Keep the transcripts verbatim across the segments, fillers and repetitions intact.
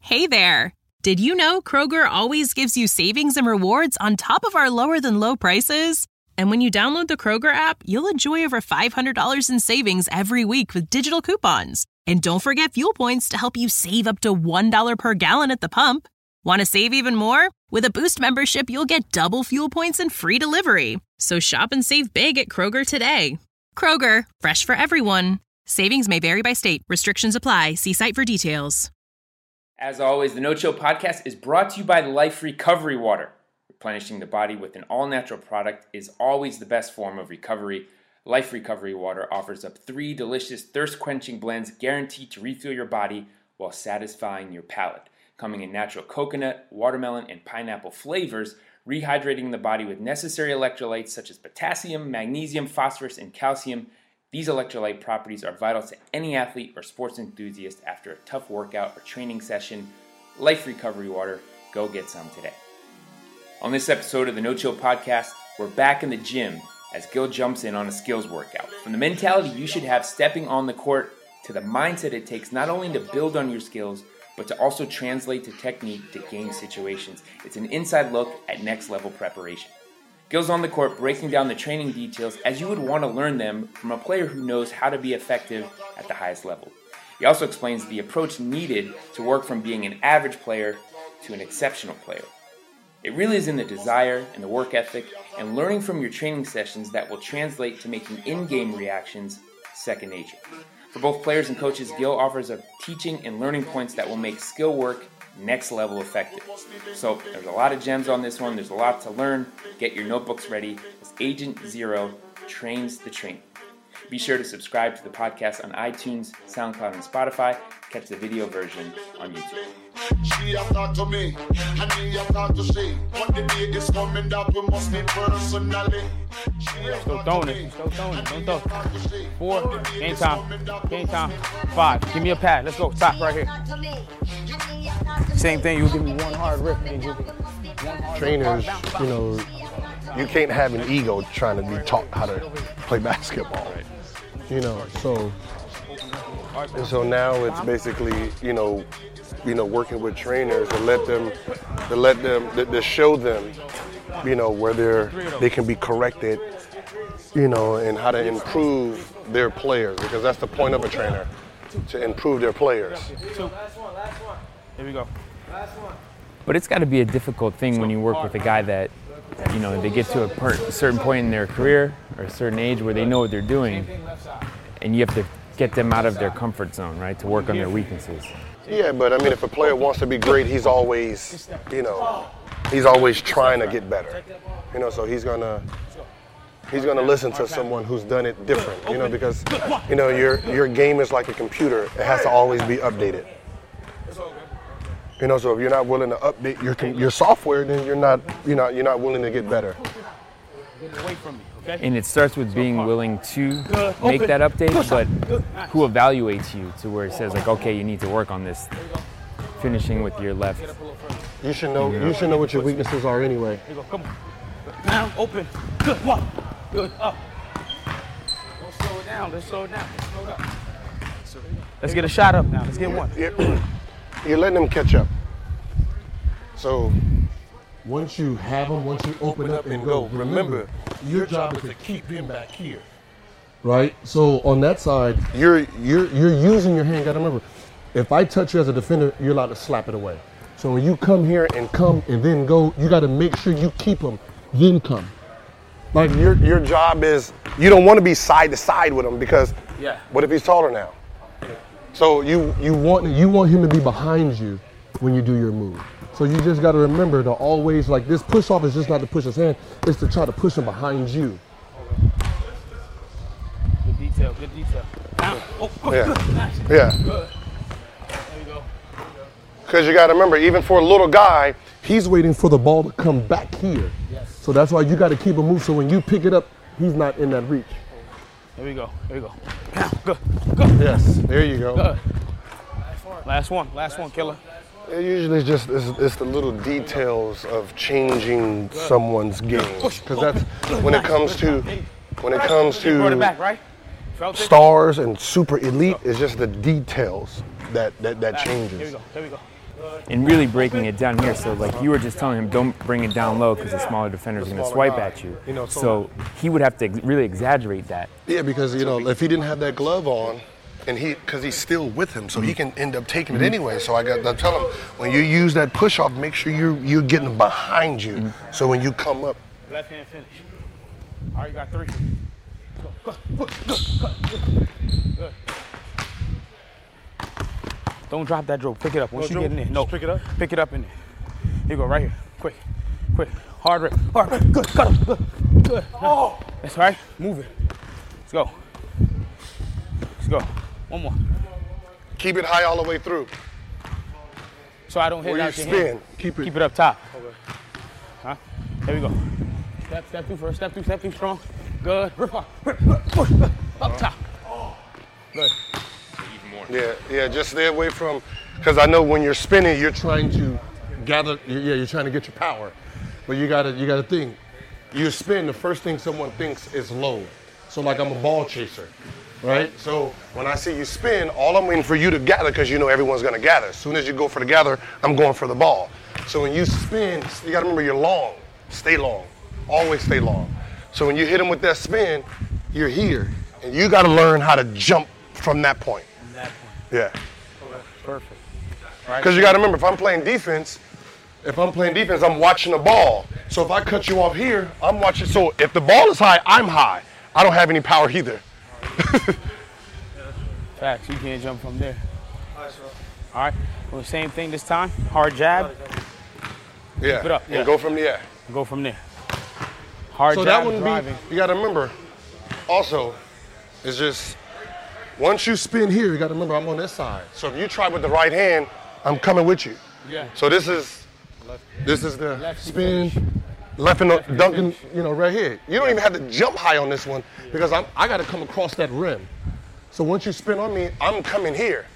Hey there! Did you know Kroger always gives you savings and rewards on top of our lower-than-low prices? And when you download the Kroger app, you'll enjoy over five hundred dollars in savings every week with digital coupons. And don't forget fuel points to help you save up to one dollar per gallon at the pump. Want to save even more? With a Boost membership, you'll get double fuel points and free delivery. So shop and save big at Kroger today. Kroger, fresh for everyone. Savings may vary by state. Restrictions apply. See site for details. As always, the No Chill Podcast is brought to you by Life Recovery Water. Replenishing the body with an all-natural product is always the best form of recovery. Life Recovery Water offers up three delicious thirst-quenching blends guaranteed to refill your body while satisfying your palate. Coming in natural coconut, watermelon, and pineapple flavors, rehydrating the body with necessary electrolytes such as potassium, magnesium, phosphorus, and calcium. These electrolyte properties are vital to any athlete or sports enthusiast after a tough workout or training session. Life Recovery Water, go get some today. On this episode of the No Chill Podcast, we're back in the gym as Gil jumps in on a skills workout. From the mentality you should have stepping on the court to the mindset it takes not only to build on your skills, but to also translate to technique to game situations. It's an inside look at next level preparation. Gil's on the court breaking down the training details as you would want to learn them from a player who knows how to be effective at the highest level. He also explains the approach needed to work from being an average player to an exceptional player. It really is in the desire and the work ethic and learning from your training sessions that will translate to making in-game reactions second nature. For both players and coaches, Gil offers up teaching and learning points that will make skill work next level effective. So there's a lot of gems on this one. There's a lot to learn. Get your notebooks ready as Agent Zero trains the trainer. Be sure to subscribe to the podcast on iTunes, SoundCloud, and Spotify. Catch the video version on YouTube. She have talked to me, and he have talked to she. What the day is coming that we must meet personally. Still throwing it. Still throwing it. Don't throw. Four. Game time. Game time. Five. Give me a pad. Let's go. Stop right here. Same thing. You give me one hard rip. And give me one hard Trainers, you know, you can't have an ego trying to be taught how to play basketball. You know, so and so now it's basically, you know, you know, working with trainers to let them, to let them, to, to show them, you know, where they're, they can be corrected, you know, and how to improve their players, because that's the point of a trainer, to improve their players. Here we go. But it's got to be a difficult thing when you work with a guy that, you know, they get to a, per- a certain point in their career or a certain age where they know what they're doing, and you have to get them out of their comfort zone, right, to work on their weaknesses. Yeah, but I mean, if a player wants to be great, he's always, you know, he's always trying to get better. You know, so he's gonna, he's gonna listen to someone who's done it different. You know, because, you know, your your game is like a computer; it has to always be updated. You know, so if you're not willing to update your your software, then you're not, you're not, you're not willing to get better. Get away from me, okay? And it starts with being willing to make that update, but who evaluates you to where it says like, okay, you need to work on this. Finishing with your left. You should know. You should know what your weaknesses are anyway. Here you go. Come on. Now open. Good. One. Good. Up. Don't slow it down. Let's slow it down. Let's slow it down. Let's get a shot up now. Let's get one. You're letting them catch up. So. Once you have them, once you open up and go, remember, your job is to keep him back here, right? So on that side, you're you're you're using your hand. Gotta remember, if I touch you as a defender, you're allowed to slap it away. So when you come here and come and then go, you got to make sure you keep them, then come. Like your your job is, you don't want to be side to side with him because, yeah. What if he's taller now? So you you want you want him to be behind you when you do your move. So you just got to remember to always, like, this push off is just not to push his hand, it's to try to push him behind you. Good detail, good detail. Down. Oh, oh, yeah. Good. Nice. Yeah. Good. There you go. Because you got to remember, even for a little guy, he's waiting for the ball to come back here. Yes. So that's why you got to keep him moved. So when you pick it up, he's not in that reach. There we go. There we go. Down. Good. Good. Yes. There you go. Good. Last one. Last one, killer. It usually it's just it's, it's the little details of changing someone's game, because that's when it comes to when it comes to stars and super elite. It's just the details that that, that changes. Here we go. There we go. and really breaking it down here. So like you were just telling him, don't bring it down low because the smaller defender is going to swipe at you. You know, so, so he would have to ex- really exaggerate that. Yeah, because you know if he didn't have that glove on, and he because he's still with him, so he can end up taking it anyway. So I got to tell him when you use that push off, make sure you're you're getting behind you. Mm-hmm. So when you come up, left hand finish. All right, you got three. Go, go, go, go, good. Don't drop that drill. Pick it up. Once no, you get in there. No. Just pick it up. Pick it up in there. Here you go, right here. Quick. Quick. Hard rip. Hard rip. Good. Cut him. Good. Good. Oh. That's right. Move it. Let's go. Let's go. One more. Keep it high all the way through. So I don't hit Where out you your spin. hand. Keep it. Keep it up top. Okay. Huh? There we go. Step, step through first. Step through. Step through strong. Good. Rip hard. Rip. Push. Up top. Good. Yeah, yeah, just stay away from, because I know when you're spinning, you're Trying to gather, yeah, you're trying to get your power, but you gotta, you gotta think. You spin, the first thing someone thinks is low. So like I'm a ball chaser, right? So when I see you spin, all I'm waiting for you to gather, because you know everyone's gonna gather. As soon as you go for the gather, I'm going for the ball. So when you spin, you gotta remember you're long. Stay long. Always stay long. So when you hit him with that spin, you're here, and you gotta learn how to jump from that point. That point. Yeah. Okay. Perfect. Because you got to remember, if I'm playing defense, if I'm playing defense, I'm watching the ball. So if I cut you off here, I'm watching. So if the ball is high, I'm high. I don't have any power either. Facts. You can't jump from there. All right. Well, same thing this time. Hard jab. Yeah. Keep it up. And Yeah. go from there. Go from there. Hard So jab that wouldn't driving. be. You got to remember. Also, it's just. Once you spin here, you got to remember I'm on this side. So if you try with the right hand, I'm coming with you. Yeah. So this is, this is the Left spin, left and dunking, you know, right here. You don't even have to jump high on this one because I'm, I got to come across that rim. So once you spin on me, I'm coming here.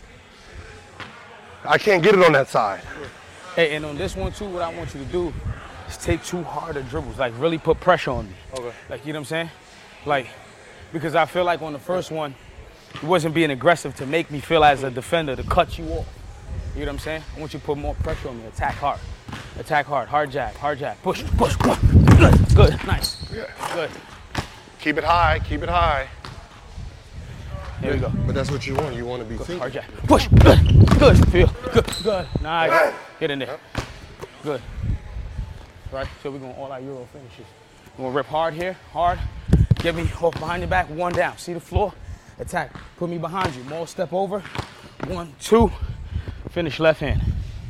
I can't get it on that side. Hey, and on this one too, what I want you to do is take two harder dribbles, like really put pressure on me. Okay. Like, you know what I'm saying? Like, because I feel like on the first one, he wasn't being aggressive to make me feel as a defender to cut you off. You know what I'm saying? I want you to put more pressure on me. Attack hard. Attack hard. Hard jab. Hard jab. Push. Push. Good. Good. Good. Nice. Yeah. Good. Keep it high. Keep it high. There we go. But that's what you want. You want to be thinking. Hard jab. Push. Good. Good. Feel. Good. Good. Nice. Get in there. Good. Right. So we're going all our Euro finishes. We're going to rip hard here. Hard. Get me off behind your back. One down. See the floor? Attack. Put me behind you. More step over. One, two. Finish left hand.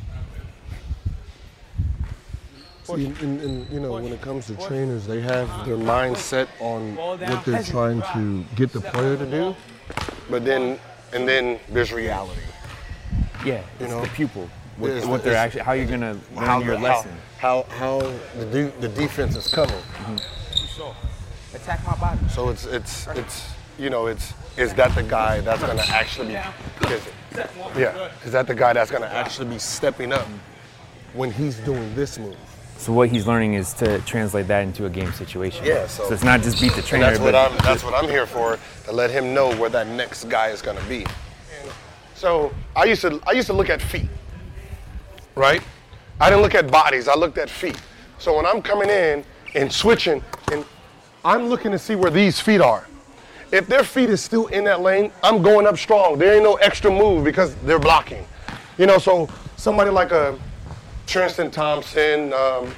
See, and, and, you know, when it comes to trainers, they have their mindset on what they're trying to get the player to do. But then, and then there's reality. Yeah, it's You know? the pupil. What, It's what the- they're it's- actually, how you're gonna learn How your how, lesson. How how the de- the defense is coming. So, attack my body. So it's it's it's you know it's is that the guy that's gonna actually be is it, yeah is that the guy that's gonna actually be stepping up when he's doing this move? So what he's learning is to translate that into a game situation. Yeah, so- it's not just beat the And trainer, that's what but I'm that's what I'm here for, to let him know where that next guy is gonna be. So I used to I used to look at feet, right? I didn't look at bodies, I looked at feet. So when I'm coming in and switching, and I'm looking to see where these feet are. If their feet is still in that lane, I'm going up strong. There ain't no extra move because they're blocking. You know, so somebody like a Tristan Thompson, um,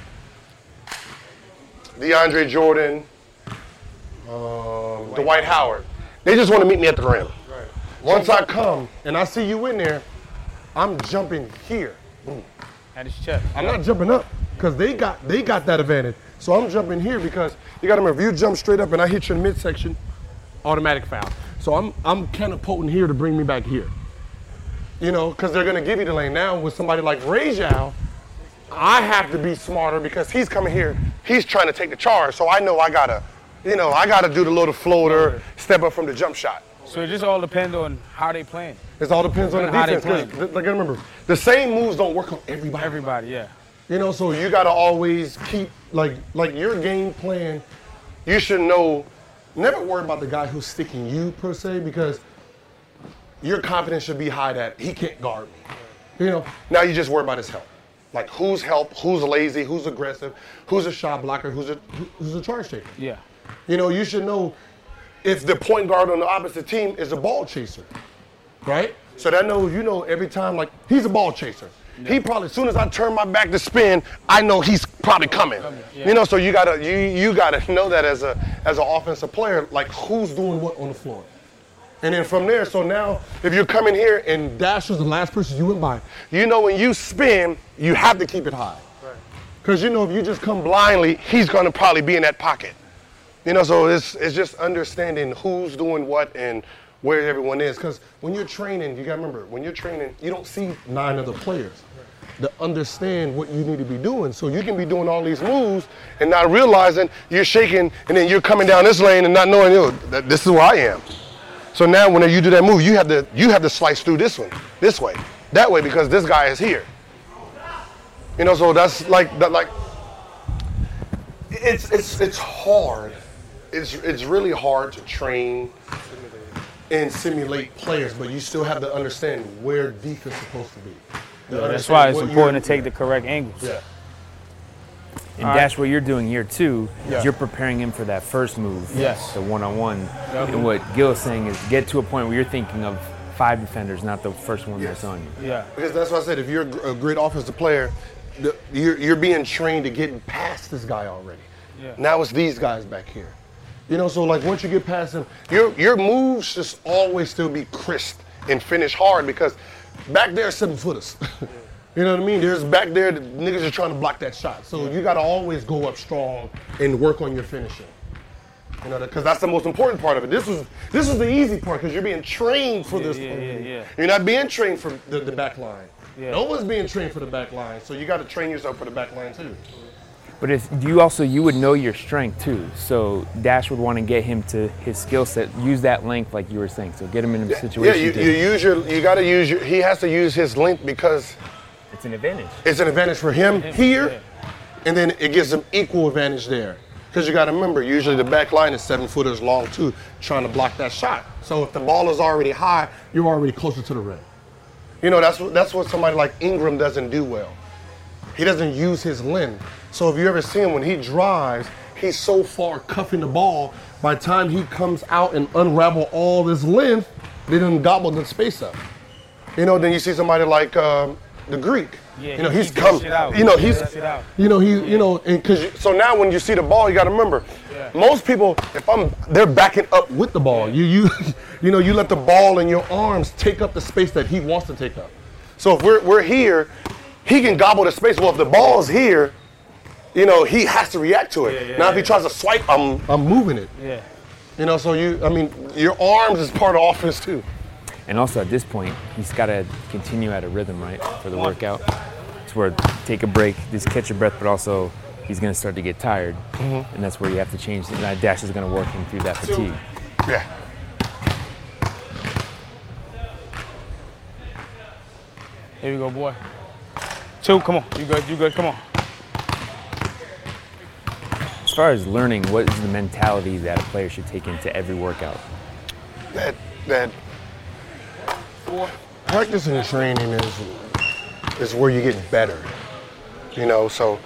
DeAndre Jordan, um, Dwight Howard, they just want to meet me at the rim. Once I come and I see you in there, I'm jumping here. Boom. At his chest. I'm not jumping up because they got they got that advantage. So I'm jumping here because you got to remember, if you jump straight up and I hit you in midsection, automatic foul. So I'm I'm kind of potent here to bring me back here. You know, because they're gonna give you the lane. Now with somebody like Rajal, I have to be smarter because he's coming here. He's trying to take the charge. So I know I gotta, you know, I gotta do the little floater, step up from the jump shot. So it just all depends on how they playing. It all depends on the How they defense. 'Cause, like, remember, the same moves don't work on everybody. Everybody, yeah. You know, so you gotta always keep like like your game plan. You should know. Never worry about the guy who's sticking you per se, because your confidence should be high that he can't guard me. You know, now you just worry about his help. Like who's help, who's lazy, who's aggressive, who's a shot blocker, who's a who's a charge taker. Yeah. You know, you should know if the point guard on the opposite team is a ball chaser, right? So that knows, you know, every time, like, he's a ball chaser. Yeah. He probably, as soon as I turn my back to spin, I know he's probably coming. Yeah. You know, so you gotta you you gotta know that as a as an offensive player, like who's doing what on the floor. And then from there, so now if you're coming here and Dash was the last person you went by, you know when you spin, you have to keep it high. Because you know if you just come blindly, he's gonna probably be in that pocket. You know, so it's it's just understanding who's doing what and where everyone is. Because when you're training, you gotta remember, when you're training, you don't see nine other players to understand what you need to be doing. So you can be doing all these moves and not realizing you're shaking and then you're coming down this lane and not knowing, you know, that this is where I am. So now when you do that move, you have to you have to slice through this one, this way, that way, because this guy is here. You know, so that's like that like it's it's it's hard. It's it's really hard to train and simulate players, but you still have to understand where defense is supposed to be. Yeah, that's why it's important to take the correct angles. Yeah. And All Dash, right. what you're doing here too, Yeah. is you're preparing him for that first move, Yes. the one-on-one. Yep. And what Gil is saying is get to a point where you're thinking of five defenders, not the first one Yes. that's on you. Yeah. Because that's what I said. If you're a great offensive player, the, you're you're being trained to get past this guy already. Yeah. Now it's these guys back here. You know, so like once you get past them, your your moves just always still be crisp and finish hard because back there are seven footers. You know what I mean? There's back there, the niggas are trying to block that shot. So you gotta always go up strong and work on your finishing. You know, because that's the most important part of it. This was this is the easy part because you're being trained for Yeah, this. yeah, yeah, yeah. You're not being trained for the, the back line. Yeah. No one's being trained for the back line, so you gotta train yourself for the back line too. But if you also, you would know your strength too. So Dash would want to get him to his skill set, use that length like you were saying. So get him in a Yeah, situation. you, to, you use your, you gotta use your, he has to use his length because it's an advantage. it's an advantage for him here, yeah. and then it gives him equal advantage there. Because you gotta remember, usually the back line is seven footers long too, trying to block that shot. So if the ball is already high, you're already closer to the rim. You know, that's what, that's what somebody like Ingram doesn't do well. He doesn't use his length. So if you ever see him when he drives, he's so far cuffing the ball, by the time he comes out and unravel all this length, they done gobble the space up. You know, then you see somebody like um, the Greek. Yeah, you know, he he's keeps come. that shit out. You know, He he's. keeps that shit out. You know, he. You know, and cause so now when you see the ball, you got to remember, Yeah. most people, if I'm, they're backing up with the ball. You, you, you know, you let the ball in your arms take up the space that he wants to take up. So if we're we're here, he can gobble the space. Well, if the ball's here, you know, he has to react to it. Yeah, yeah, now, if yeah. he tries to swipe, I'm I'm moving it. Yeah. You know, so you, I mean, your arms is part of offense too. And also at this point, he's got to continue at a rhythm, right, for the workout. It's where take a break, just catch your breath, but also he's going to start to get tired. Mm-hmm. And that's where you have to change. And that Dash is going to work him through that fatigue. Yeah. Here we go, boy. Two, come on. You good, you good, come on. As far as learning, what is the mentality that a player should take into every workout? That that practice and training is is where you get better. You know, so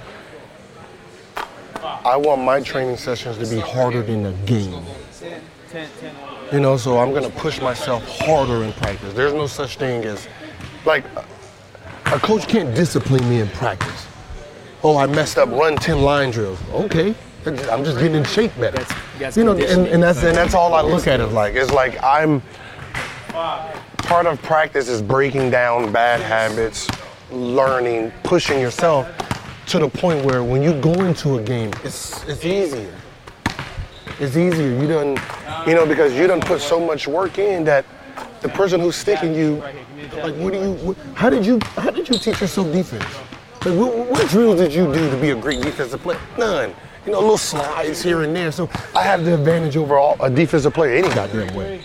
I want my training sessions to be harder than the game. You know, so I'm gonna push myself harder in practice. There's no such thing as, like, a coach can't discipline me in practice. Oh, I messed up, run ten line drills. Okay, I'm just getting in shape better. That's- that's you know, and, conditioning. and that's and that's all I look at it like. It's like I'm part of practice is breaking down bad habits, learning, pushing yourself to the point where when you go into a game, it's it's easier. It's easier. You done, you know, because you done put so much work in that the person who's sticking you, like, what do you, what, how did you, how did you teach yourself defense? Like, what, what drills did you do to be a great defensive player? None. You know, little slides here and there. So I have the advantage over all, a defensive player any goddamn way.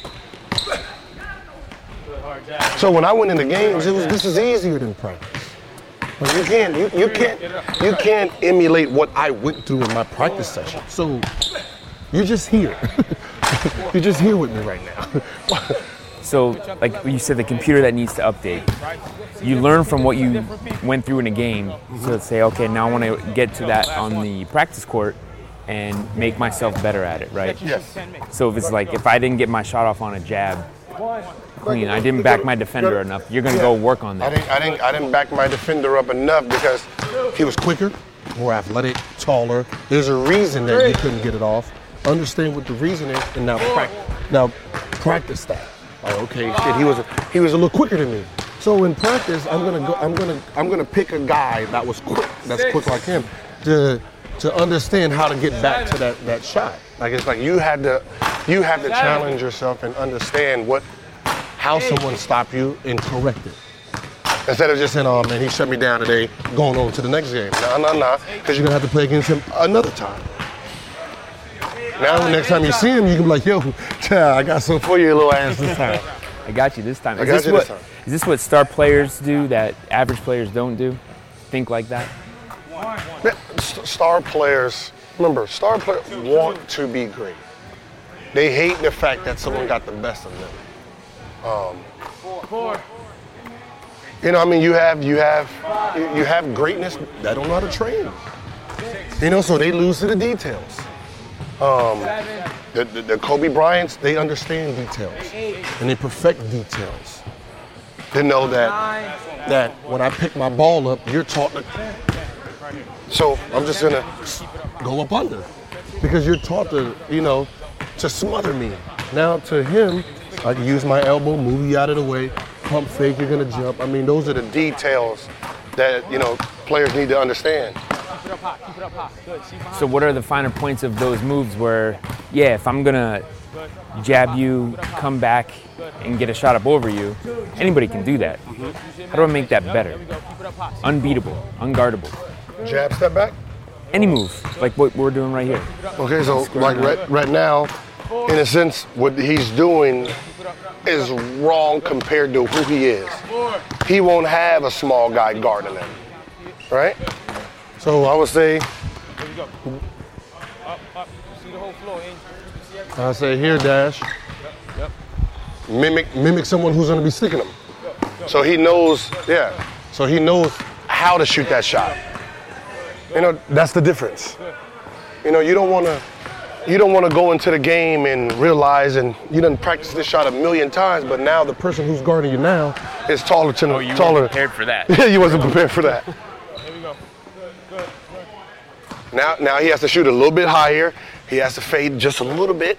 So when I went into games, it was this is easier than practice. Like you can't, you, you can't, you can't emulate what I went through in my practice session. So you're just here. You're just here with me right now. So, like you said, the computer that needs to update. You learn from what you went through in a game. So let's say, okay, now I want to get to that on the practice court and make myself better at it, right? Yes. So if it's like, if I didn't get my shot off on a jab clean, I didn't back my defender enough, you're going to go work on I that. didn't, I didn't, I didn't back my defender up enough because He was quicker, more athletic, taller. There's a reason that you couldn't get it off. Understand what the reason is, and now practice. Now practice that. Like, okay, shit, he was a, he was a little quicker than me. So in practice, I'm gonna go. I'm gonna I'm gonna pick a guy that was quick, that's quick like him, to to understand how to get back to that that shot. like it's like you had to, you had to challenge yourself and understand what, How someone stop you and correct it. Instead of just saying, "Oh man, he shut me down today," going on to the next game. no, no, no. Because you're gonna have to play against him another time. Now, the next time you see him, you can be like, "Yo, child, I got some for your little ass this time." I got you this time. I Is got this you what, this time. Is this what star players do that average players don't do? Think like that? Man, st- Star players, remember, star players want to be great. They hate the fact that someone got the best of them. Um, you know, I mean, you have, you have, you you have greatness that don't know how to train. You know, so they lose to the details. Um, the, the, the Kobe Bryants, they understand details and they perfect details. They know that That when I pick my ball up, you're taught to. So I'm just gonna go up under, because you're taught to, you know, to smother me. Now to him, I can use my elbow, move you out of the way, pump fake, you're gonna jump. I mean, those are the details that, you know, players need to understand. So what are the finer points of those moves where, yeah, if I'm gonna jab you, come back, and get a shot up over you, anybody can do that. How do I make that better? Unbeatable, unguardable. Jab, step back? Any move, like what we're doing right here. Okay, so like right, right now, in a sense, what he's doing is wrong compared to who he is. He won't have a small guy guarding him, right? So I would say, I say here, Dash. mimic mimic someone who's gonna be sticking him. So he knows, yeah. So he knows how to shoot that shot. You know, that's the difference. You know, you don't wanna you don't wanna go into the game and realize, and you done practiced this shot a million times, but now the person who's guarding you now is taller to Oh, you taller. weren't prepared for that. Yeah, you wasn't prepared for that. Now, now he has to shoot a little bit higher. He has to fade just a little bit.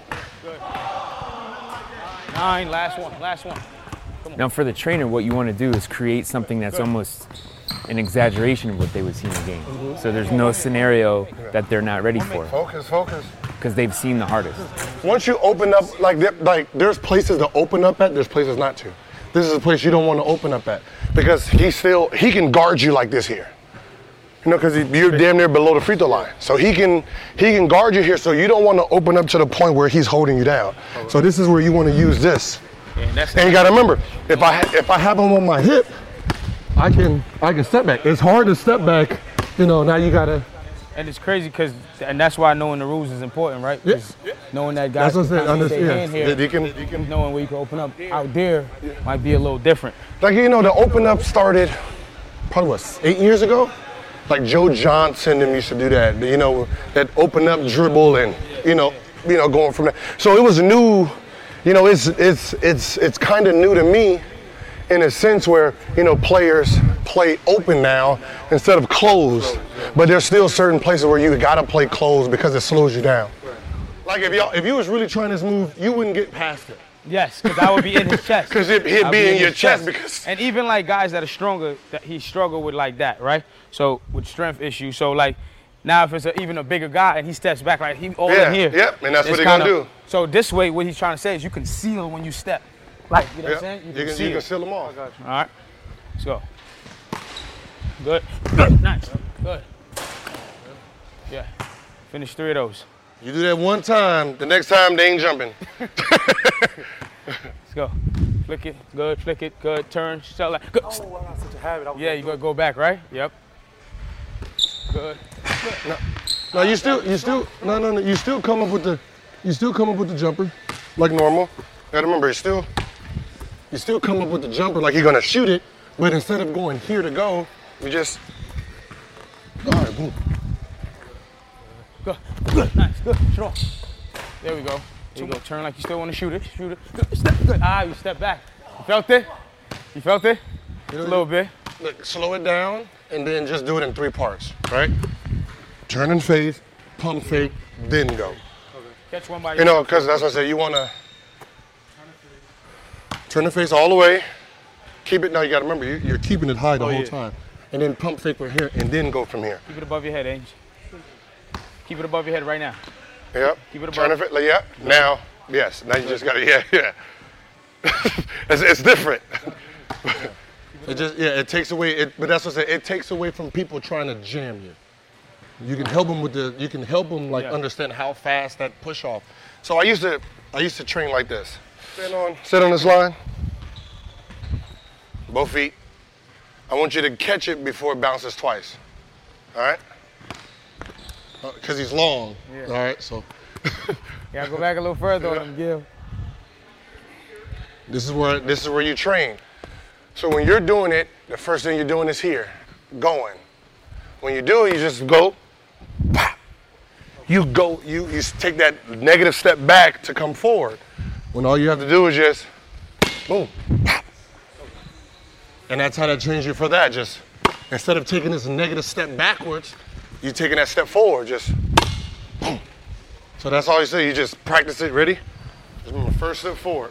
Nine, last one, last one. Now for the trainer, what you want to do is create something that's almost an exaggeration of what they would see in the game. So there's no scenario that they're not ready for, Focus, focus. because they've seen the hardest. Once you open up, like, there- like there's places to open up at, there's places not to. This is a place you don't want to open up at, because he still, he can guard you like this here. You know, because you're damn near below the free throw line. So he can he can guard you here, so you don't want to open up to the point where he's holding you down. So this is where you want to use this. And that's And you gotta remember, if I if I have him on my hip, I can I can step back. It's hard to step back, you know. Now you gotta. And it's crazy because, and that's why knowing the rules is important, right? Yeah. 'Cause knowing that guy That's what I'm saying. can put their Understand. hand here, that you can you can knowing where you can open up out there might be a little different. like you know the open up started probably what eight years ago. Like Joe Johnson them used to do that. You know that open up dribble and you know you know going from there. So it was new. You know it's it's it's it's kind of new to me, in a sense where you know players play open now instead of closed. But there's still certain places where you gotta play closed because it slows you down. Like if y'all if you was really trying this move, you wouldn't get past it. Yes, because I would be in his chest. 'Cause it- he'd I'd be in his your chest because- And even like guys that are stronger, that he struggled with like that, right? So with strength issues. So like now if it's a, even a bigger guy and he steps back, like he all Yeah, in here. yep, and that's what it's they're gonna kinda- do. So this way, what he's trying to say is you can seal when you step. Like, you know what I'm saying? You can, you can seal them off. All right, let's go. Good. Good. Nice. Good. Yeah. Finish three of those. You do that one time, the next time they ain't jumping. Let's go. Flick it. Good. Flick it. Good. Turn. Shut like. Good. Yeah, you gotta go back, right? Yep. Good. No, you still, you still, no, no, no, you still come up with the, you still come up with the jumper, like normal. Gotta remember, it's still, You still come up with the jumper like you're gonna shoot it, but instead of going here to go, you just, all right, boom. Good, good, nice, good, shoot off. There we go. There you go, turn like you still wanna shoot it, shoot it. Good, step, good. Ah, you step back. You felt it? You felt it? You know, a little bit. Look, slow it down, and then just do it in three parts, right? Turn and face, pump fake, then go. Okay. Catch one by You know, because that's what I said, you wanna turn the face all the way, keep it, now you gotta remember, you- you're keeping it high the Oh, whole yeah. time. And then pump fake from here, and then go from here. Keep it above your head, Ange. Keep it above your head right now. Yep. Keep it Turn above. it, like, yeah, now, yes, now you just gotta, yeah, yeah. it's, it's different. It just, yeah, it takes away, it, but that's what I said, it takes away from people trying to jam you. You can help them with the, you can help them like Yeah. understand how fast that push off. So I used to, I used to train like this. Stand on, sit on this line, both feet. I want you to catch it before it bounces twice, all right? Because he's long, Yeah. all right, so. Yeah, go back a little further on him, Gil. This is where, this is where you train. So when you're doing it, the first thing you're doing is here, going. When you do it, you just go, pop. You go, you, you take that negative step back to come forward. When all you have to do is just, boom, pop. And that's how that trains you for that. Just, instead of taking this negative step backwards, you're taking that step forward, just, boom. So that's all you say, you just practice it, ready? Just move the first step forward.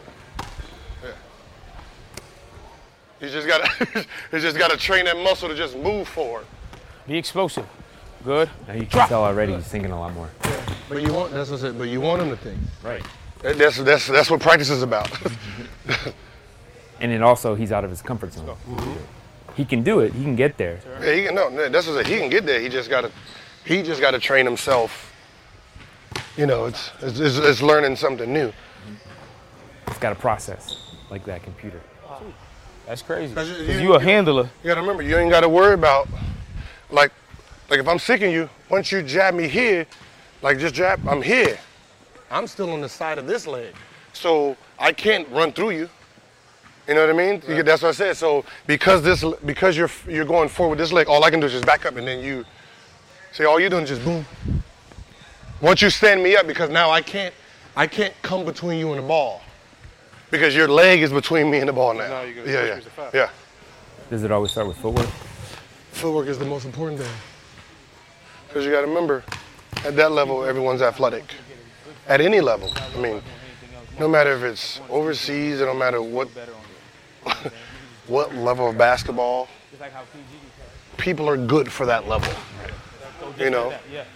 You just gotta, you just gotta train that muscle to just move forward. Be explosive. Good. Now you can tell already he's thinking a lot more. But you want, that's what I said, but you want him to think. Right. That- That's that's that's what practice is about. And it also, he's out of his comfort zone. Mm-hmm. He can do it. He can get there. Yeah, he can, no, that's what I said, he can get there. He just gotta, he just gotta train himself. You know, it's it's, it's, it's learning something new. It's got a process like that computer. That's crazy. 'Cause you- 'Cause you- you a handler. You gotta remember, you ain't gotta worry about, like, like if I'm sicking you, once you jab me here, like just jab, I'm here. I'm still on the side of this leg, so I can't run through you. You know what I mean? You get- that's what I said. So because this, because you're you're going forward with this leg, all I can do is just back up, and then you, see, all you're doing is just boom. Once you stand me up, because now I can't, I can't come between you and the ball, because your leg is between me and the ball now. now you're gonna yeah, push yeah, me to foul. yeah. Does it always start with footwork? Footwork is the most important thing. Because you got to remember, at that level, everyone's athletic. At any level. I mean, no matter if it's overseas, or no matter what, what level of basketball, people are good for that level. You know?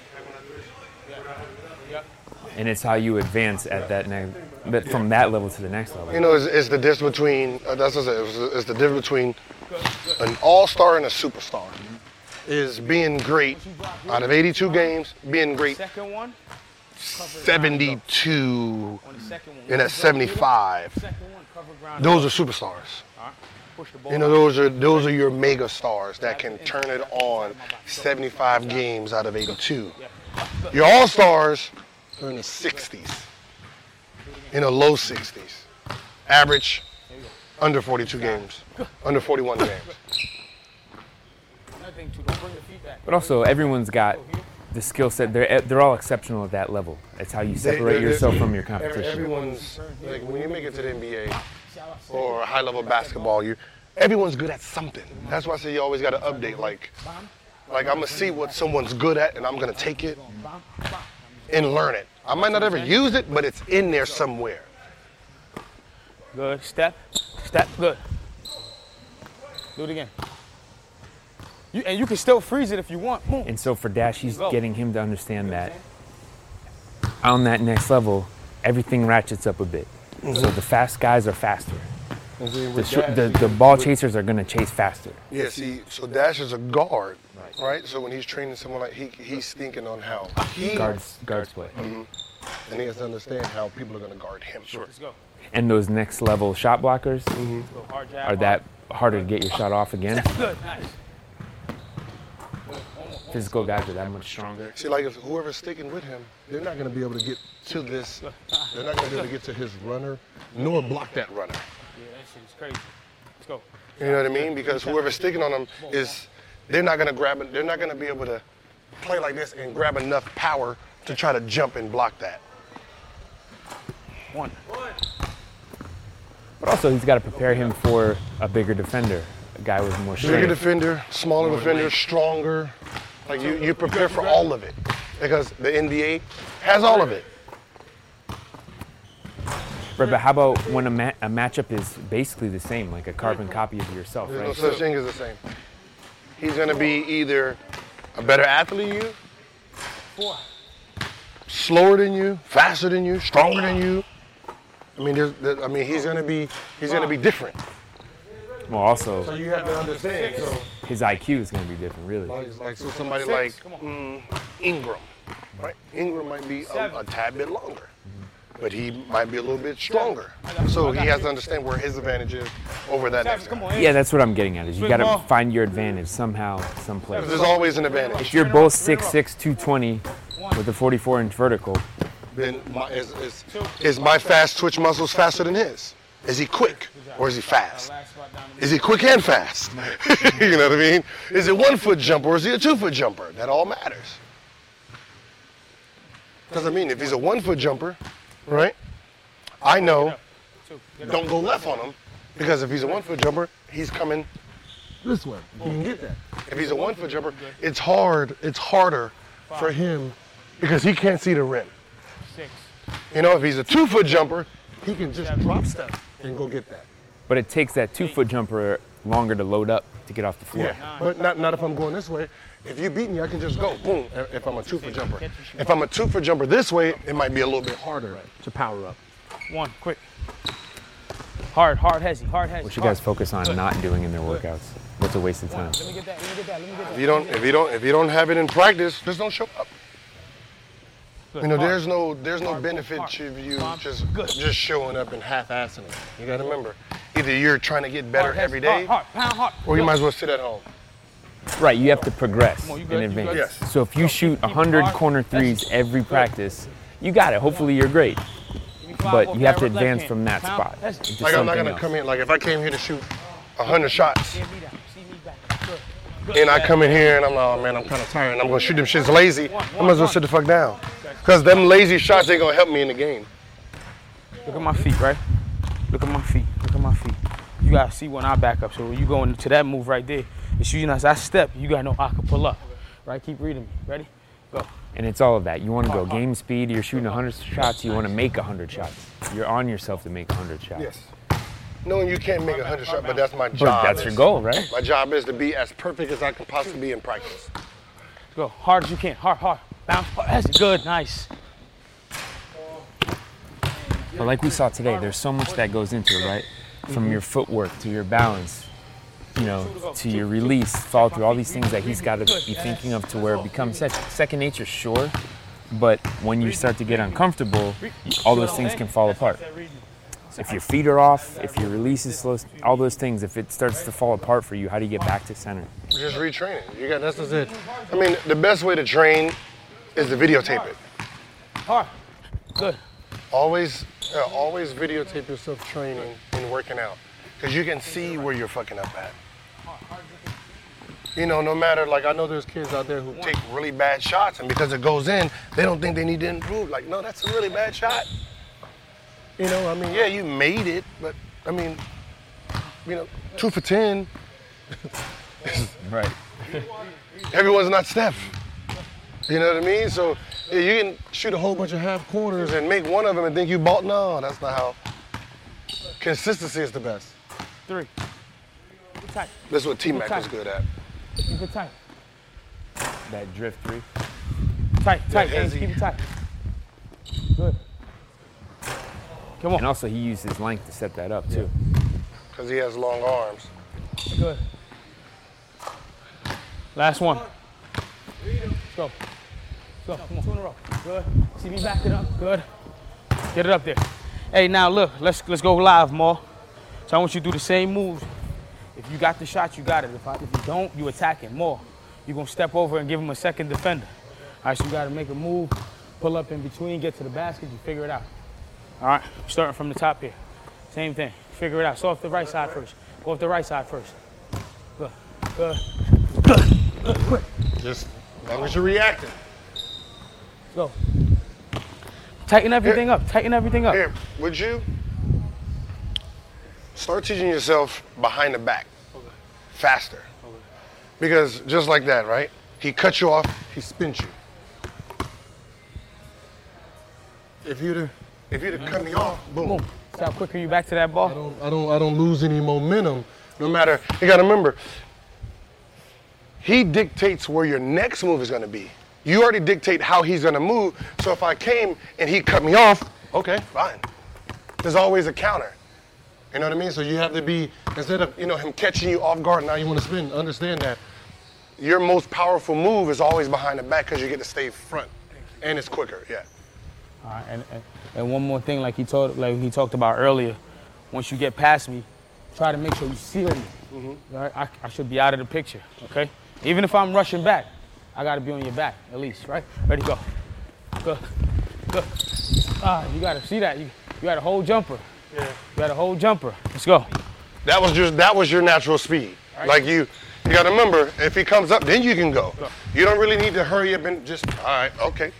And it's how you advance at that next, but from that level to the next level. You know, it's, it's the difference between, uh, that's what I said, it's, it's the difference between an all-star and a superstar. Is being great out of eighty-two games, being great Second one. seventy-two On the second one. and at seventy-five. Second one, cover ground. Those are superstars. Push the ball. You know, those are those are your mega stars that can turn it on seventy-five games out of eighty-two. Your all-stars are in the sixties, in the low sixties. Average under forty-two games, under forty-one games. Nothing to don't bring the feet back. But also, everyone's got the skill set. They're they're all exceptional at that level. It's how you separate They- they- yourself from your Every- competition. Everyone's like when you make it to the N B A or high-level basketball, you everyone's good at something. That's why I say you always got to update. Like, like I'm gonna see what someone's good at, and I'm gonna take it and learn it. I might not ever use it, but it's in there somewhere. Good. Step. Step. Good. Do it again. You, and you can still freeze it if you want. Boom. And so for Dash, he's Go. getting him to understand that on that next level, everything ratchets up a bit. So the fast guys are faster. The, sh- the, the ball chasers are going to chase faster. Yeah, see, so Dash is a guard, right? So when he's training someone like he he's thinking on how he Guards, guards play. and he has to understand how people are gonna guard him. Sure. Let's go. And those next level shot blockers Go hard jab. are that harder to get your shot off again. Good. Nice. Physical guys are that much stronger. See, like if whoever's sticking with him, they're not gonna be able to get to this. They're not gonna be able to get to his runner, nor block that runner. Yeah, that shit is crazy. Let's go. You know what I mean? Because whoever's sticking on them is, they're not gonna grab it. They're not gonna be able to play like this and grab enough power to try to jump and block that. One. But also, he's got to prepare him for a bigger defender, a guy with more strength. Bigger defender, smaller defender, stronger. Like you, you prepare for all of it because the N B A has all of it. Right, but how about when a, ma- a matchup is basically the same, like a carbon copy of yourself, There's right? no such thing as the same. He's gonna be either a better athlete than you, Four. slower than you, faster than you, stronger than you. I mean, there's, there, I mean, he's gonna be, he's gonna be different. Well, also, So you have to understand. So, his I Q is going to be different, really. like, like so somebody like mm, Ingram, right? Ingram might be a, a tad bit longer, but he might be a little bit stronger. So he has to understand where his advantage is over that next Come guy. on. Yeah, that's what I'm getting at, is you got ball. to find your advantage somehow, someplace. There's always an advantage. If you're both six six, two twenty with a forty-four inch vertical, Then my, is, is, is my fast twitch muscles faster than his? Is he quick or is he fast? Is he quick and fast? You know what I mean? Is it one foot jumper or is he a two foot jumper? That all matters. Because I mean, if he's a one foot jumper, right? I know don't go left on him because if he's a one foot jumper, he's coming This way. You can get that. If he's a one foot jumper, it's hard, it's harder for him because he can't see the rim. Six. You know, if he's a two foot jumper, He can just drop step and go get that. but it takes that two foot jumper longer to load up to get off the floor. but not, not if I'm going this way. If you beat me, I can just go, boom, if I'm a two foot jumper. If I'm a two foot jumper this way, it might be a little bit harder to power up. One. Quick. Hard. Hard hezzy. Hard hezzy. What you guys focus on not doing in their workouts? What's a waste of time? Let me get that. Let me get that. Let me get that. If you don't, if you don't, if you don't have it in practice, just don't show up. You know, there's no, there's no benefit to you just, just showing up and half-assing it. You gotta remember, either you're trying to get better Hard, every hard, day, hard, pound hard. or you might as well sit at home. Right, you have to progress on, you in good, you advance. good? Yes. So if you shoot one hundred corner threes every practice, you got it. Hopefully you're great. But you have to advance from that spot into Like I'm not something gonna else. come in, like if I came here to shoot one hundred shots, and I come in here and I'm like, oh man, I'm kind of tired, and I'm gonna shoot them shits lazy, I might as well sit the fuck down. Because them lazy shots ain't gonna help me in the game. Look at my feet, right? Look at my feet. Look at my feet. You gotta see when I back up. So when you go into that move right there, it's you as I step, you gotta know I can pull up. Right? Keep reading me. Ready? Go. And it's all of that. You want to go game speed. You're shooting one hundred shots. You want to make one hundred shots. You're on yourself to make one hundred shots. Yes. Knowing you can't make a hundred shots, but that's my But job. that's your goal, right? My job is to be as perfect as I can possibly be in practice. Go. Hard as you can. Hard, hard. Bounce. That's good. Nice. But like we saw today, there's so much that goes into it, right? From your footwork to your balance, you know, to your release, follow through, all these things that he's got to be thinking of to where it becomes sec- second nature, sure. But when you start to get uncomfortable, all those things can fall apart. If your feet are off, if your release is slow, all those things, if it starts to fall apart for you, how do you get back to center? Just retraining. You got that's just it. I mean, the best way to train is to videotape it. Hard. Good. Always, uh, always videotape yourself training and working out, because you can see where you're fucking up at. You know, no matter, like I know there's kids out there who take really bad shots, and because it goes in, they don't think they need to improve. Like, no, that's a really bad shot. You know, I mean, yeah, you made it, but I mean, you know, two for ten. Right. Everyone's not Steph. You know what I mean? So yeah, you can shoot a whole bunch of half quarters and make one of them and think you bought. No, that's not how. Consistency is the best. Three. Keep it tight. That's what T-Mac is good at. Keep it tight. That drift three. Tight, tight, Yeah, Ace. hezzy. Keep it tight. Good. Come on. And also he used his length to set that up too. Because he has long arms. Good. Last one. Let's go. Let's go. Come on. Two in a row. Good. See me back it up. Good. Get it up there. Hey, now look. Let's let's go live, Maul. So I want you to do the same moves. If you got the shot, you got it. If, I, if you don't, you attacking more. You're gonna step over and give him a second defender. All right. So you gotta make a move, pull up in between, get to the basket. You figure it out. All right. Starting from the top here. Same thing. Figure it out. So off the right side first. Go off the right side first. Good. Good. Good. Good. Quick. Just as long as you're reacting. Go. Tighten everything Here. up. Tighten everything up. Here, would you start teaching yourself behind the back faster? Okay. Because just like that, right? He cut you off, he spins you. If you'd have, if you'd have cut me off, boom. Boom. See how quicker you back to that ball? I don't, I don't, I don't lose any momentum. No matter, you gotta remember, he dictates where your next move is gonna be. You already dictate how he's gonna move, so if I came and he cut me off, okay, fine. There's always a counter. You know what I mean? So you have to be, instead of, you know, him catching you off guard, now you wanna spin, understand that your most powerful move is always behind the back because you get to stay front, and it's quicker, yeah. All right, and, and, and one more thing, like he told, like he talked about earlier, once you get past me, try to make sure you seal me. Mm-hmm. All right, I, I should be out of the picture, okay? Even if I'm rushing back, I gotta be on your back at least, right? Ready, go. Go, go. Ah, you gotta see that. You, you got a whole jumper. Yeah. You got a whole jumper. Let's go. That was just that was your natural speed. Right. Like you, you gotta remember, if he comes up, then you can go. go. You don't really need to hurry up and just, all right, okay.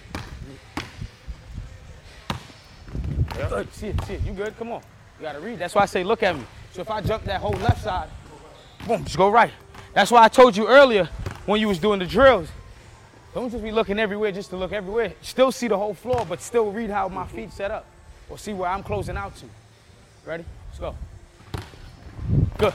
Yep. Good. See it, see it. You good? Come on. You gotta read. That's why I say look at me. So if I jump that whole left side, boom, just go right. That's why I told you earlier when you was doing the drills, don't just be looking everywhere just to look everywhere. Still see the whole floor, but still read how my feet set up. Or see where I'm closing out to. Ready? Let's go. Good.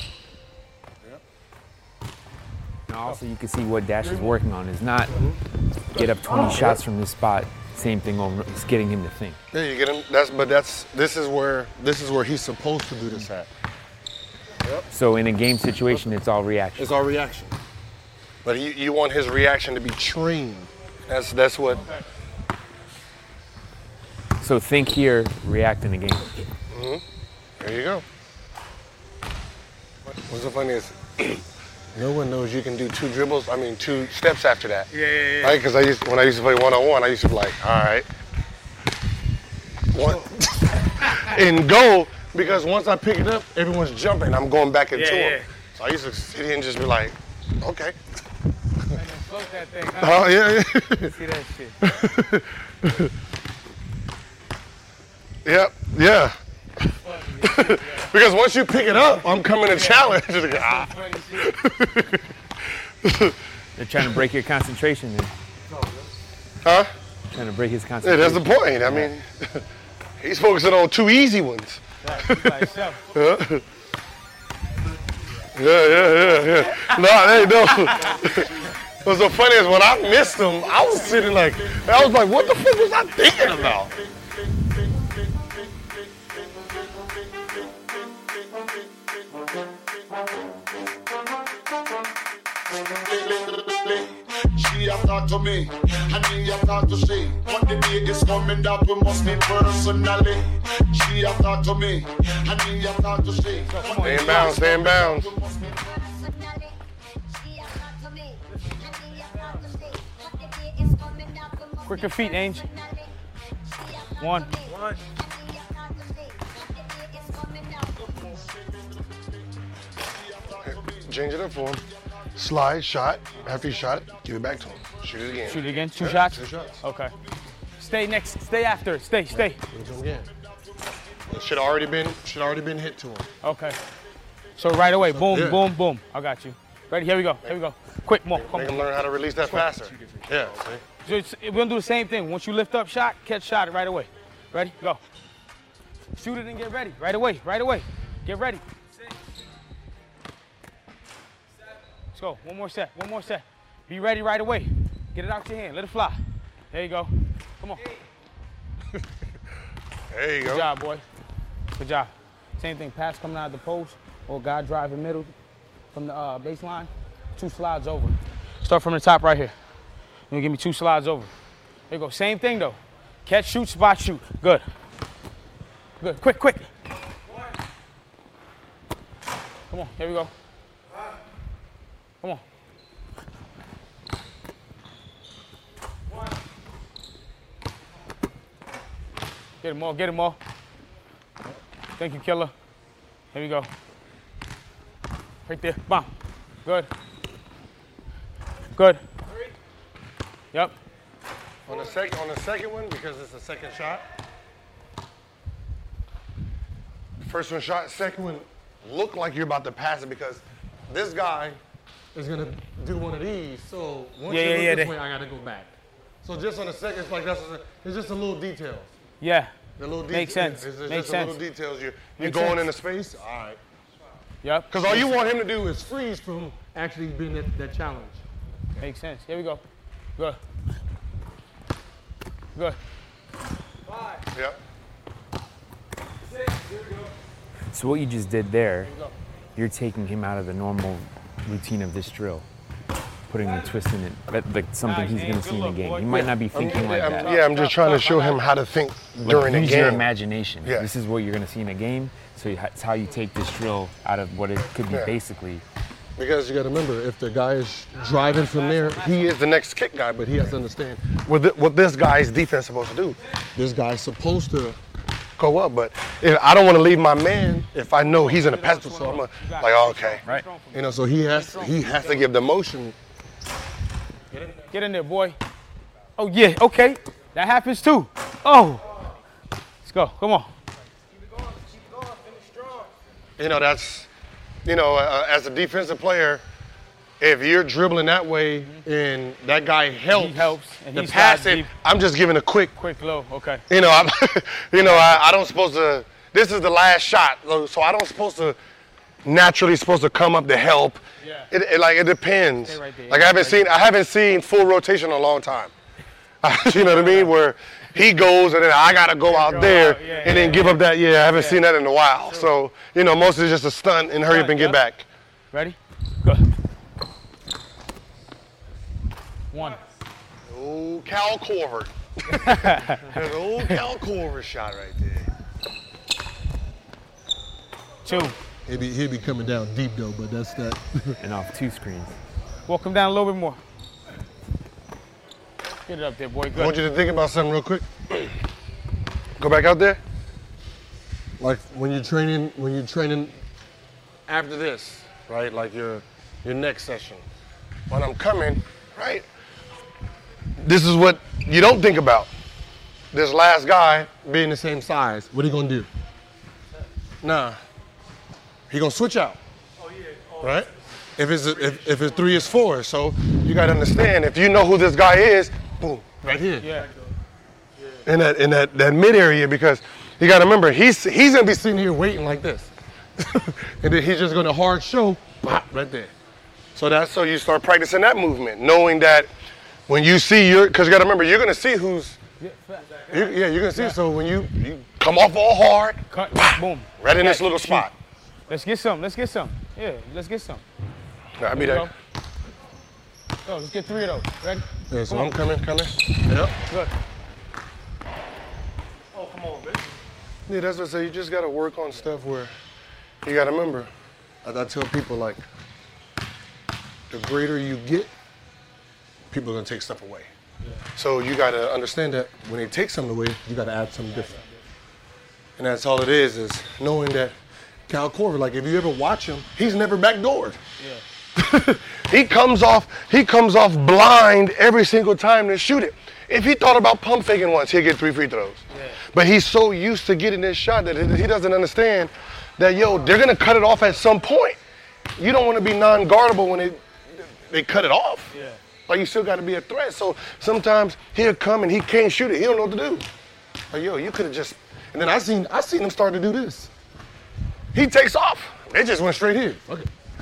Now also you can see what Dash is working on is not get up twenty shots from this spot. Same thing over, it's getting him to think. Yeah, you get him. That's but that's this is where this is where he's supposed to do this at. Yep. So in a game situation, it's all reaction. It's all reaction. But you, you want his reaction to be trained. That's that's what. So think here, react in the game. Mm-hmm. There you go. What's so funny is no one knows you can do two dribbles. I mean, two steps after that. Yeah, yeah, yeah. Right? Because I used when I used to play one on one, I used to be like, all right, one, and go. Because once I pick it up, everyone's jumping. I'm going back into yeah, them. Yeah. So I used to sit here and just be like, okay. And then float that thing. Huh? Oh yeah, yeah. See that shit. Yep, yeah. Because once you pick it up, I'm coming to challenge. Ah. They're trying to break your concentration. Then. Huh? Trying to break his Yeah, concentration. that's the point. I mean, he's focusing on two easy ones. yeah. Yeah, yeah, yeah, yeah. No, they no. What's so funny is when I missed him, I was sitting like, I was like, what the fuck was I thinking about? She have talked to me, and me have talked to she. What the day is coming that we must meet personally. She have talked to me, and me have talked to she. Stay in bounds, stay in bounds. Quicker feet, Ainge. One. One. Change it up for him. Slide, shot. After you shot it, give it back to him. Shoot it again. Shoot it again. Two yeah, shots? Two shots. Okay. Stay next. Stay after it. Stay, stay. Again. It should already been should already been hit to him. Okay. So right away, boom, yeah. boom, boom. I got you. Ready? Here we go. Here we go. Quick, more. Come Make on. him learn how to release that faster. Yeah. See? So we're gonna do the same thing. Once you lift up shot, catch shot it right away. Ready? Go. Shoot it and get ready. Right away. Right away. Get ready. Let's go. One more set. One more set. Be ready right away. Get it out your hand. Let it fly. There you go. Come on. There you go. Good job, boy. Good job. Same thing. Pass coming out of the post or guy driving middle from the uh, baseline. Two slides over. Start from the top right here. You give me two slides over. There you go. Same thing though. Catch, shoot, spot, shoot. Good. Good. Quick, quick. Come on. Here we go. Come on. Get him all, get him all. Thank you, killer. Here we go. Right there. Bam. Good. Good. Yep. On the second, on the second one, because it's the second shot. First one shot, second one look like you're about to pass it because this guy is gonna do one of these. So once Yeah, you yeah, look yeah, this they- way, I gotta go back. So just on the second, it's like that's it's just a little details. Yeah. The little Makes details. sense. It's, it's Makes just sense. a little details. You're, you're Makes going sense. into space. All right. Yep. Because all you want him to do is freeze from actually being that, that challenge. Makes sense. Here we go. Good. Good. Yep. So what you just did there, you're taking him out of the normal routine of this drill, putting the twist in it, but like something he's gonna see in the game. He might not be thinking like I'm, that. yeah, I'm just trying to show him how to think during the Use game. your imagination. Yeah. This is what you're gonna see in a game. So it's how you take this drill out of what it could be Yeah. basically. Because you got to remember, if the guy is driving from there, He is the next kick guy, but he has to understand what, the, what this guy's defense is supposed to do. this guy's supposed to. Go up, but if I don't want to leave my man if I know he's in a pass, so I'm a, like, oh, okay. Right. You know, so he has he has Has to give the motion. Get in there, boy. Oh, yeah. Okay. That happens too. Oh. Let's go. Come on. You know, that's, you know, uh, as a defensive player, if you're dribbling that way and that guy helps, He helps, and the he's pass got it, deep- I'm just giving a quick, Quick low. Okay. you know, I'm, you know, I, I don't supposed to, this is the last shot, so so I don't supposed to, naturally supposed to come up to help. Yeah. It, it like, it depends. Stay right there. Like I haven't seen, I haven't seen full rotation in a long time. You know what I mean? Where he goes and then I gotta go out go there out, yeah, and then yeah, give up that, yeah, I haven't Yeah. seen that in a while. So, you know, most of it's just a stunt and hurry up and get Yep. back. Ready? Good. One. Old Cal Corver. There's an old Cal Corver shot right there. Two. He'd be, he'd be coming down deep though, but that's that. And off two screens. Walk him down a little bit more. Get it up there, boy. I want Good. you to think about something real quick. Go back out there. Like when you're training, when you're training, After this, right? Like your your next session. When I'm coming, right? This is what you don't think about. This last guy being the same size. what are you gonna do? Nah. He gonna switch out. Right? If it's if, if it's three, it's four. So you gotta understand, if you know who this guy is, boom, right here. Yeah. In that in that, that mid area, because you gotta remember, he's he's gonna be sitting here waiting like this. And then he's just gonna hard show, pop, right there. So that's so you start practicing that movement, knowing that when you see your, because you gotta remember, you're gonna see who's, you, yeah, you're gonna see. So when you, you come off all hard, Cut. Boom. right in this little spot. Let's get some. Let's get some. Yeah. Let's get some. I'll be Here there. we go. Go. Let's get three of those. Ready? Yeah, so I'm coming, coming. Yep. Good. Yeah, that's what I say. You just gotta work on stuff where you gotta remember. As I tell people, like, the greater you get, people are gonna take stuff away. So you gotta understand that when they take something away, you gotta add something different. And that's all it is, is knowing that Cal Corver, like if you ever watch him, he's never backdoored. Yeah. he comes off, he comes off blind every single time to shoot it. If he thought about pump faking once, he'd get three free throws. Yeah. But he's so used to getting this shot that he doesn't understand that, yo, they're gonna cut it off at some point. You don't wanna be non-guardable when they, they cut it off. Yeah. Like you still gotta be a threat. So sometimes he'll come and he can't shoot it. He don't know what to do. Like, yo, you could've just, and then I seen, I seen him start to do this. He takes off. It just went straight here. Okay.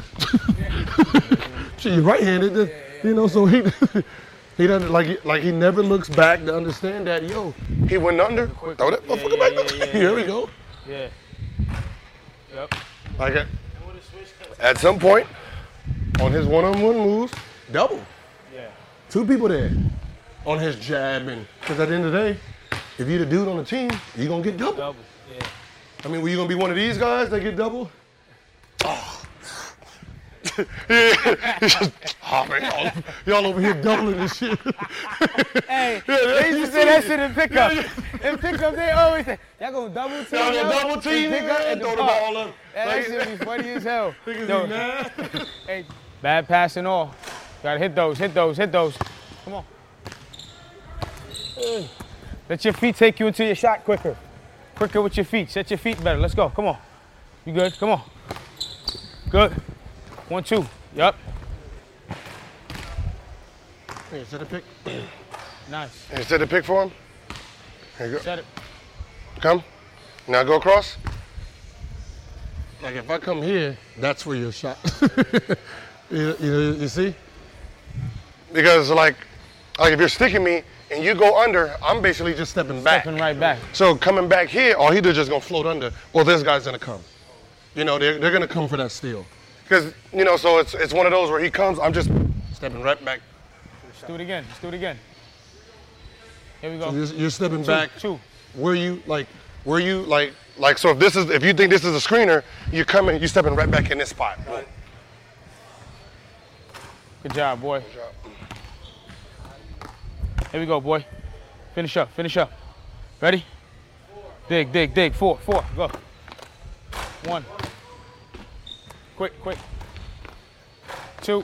See, you're right-handed, you know, so he he doesn't like like he never looks back to understand that, yo. He went under. Throw that motherfucker back up. yeah, yeah, Here we go. Yeah. Yep. Like at, at some point, on his one-on-one moves, double. Yeah. Two people there. On his jab, and because at the end of the day, if you're the dude on the team, you're gonna get double. Double. Yeah. I mean, were you gonna be one of these guys that get double? yeah, he's just, oh man, y'all, y'all over here doubling this shit. Hey, they used to say that shit in pickup. In pickup, they always say, y'all gonna double team, Y'all gonna yo? double team, In pickup, man, and throw the park. ball up. Hey, that shit be funny as hell. Niggas Yo, be mad. hey, bad pass and all. Gotta hit those, hit those, hit those. Come on. Let your feet take you into your shot quicker. Quicker with your feet. Set your feet better. Let's go. Come on. You good? Come on. Good. One, two. Yup. Hey, set a pick. Nice. Hey, set a pick for him. Here you go. Set it. Come. Now go across. Like if I come here, that's where your shot. you, you know, you see? Because like, like if you're sticking me and you go under, I'm basically just stepping back. Stepping right back. So coming back here, all he does just gonna float under. Well, this guy's gonna come. You know, they're, they're gonna come for that steal. Because, you know, so it's it's one of those where he comes, I'm just stepping right back. Let's do it again. Let's do it again. Here we go. So you're, you're stepping Two, back. two. Where you like? Where you like, like so if this is, if you think this is a screener, you coming, you stepping right back in this spot. Right. Good job, boy. Good job. Here we go, boy. Finish up, finish up. Ready? Dig, dig, dig. Four, four, go. One. Quick, quick. Two.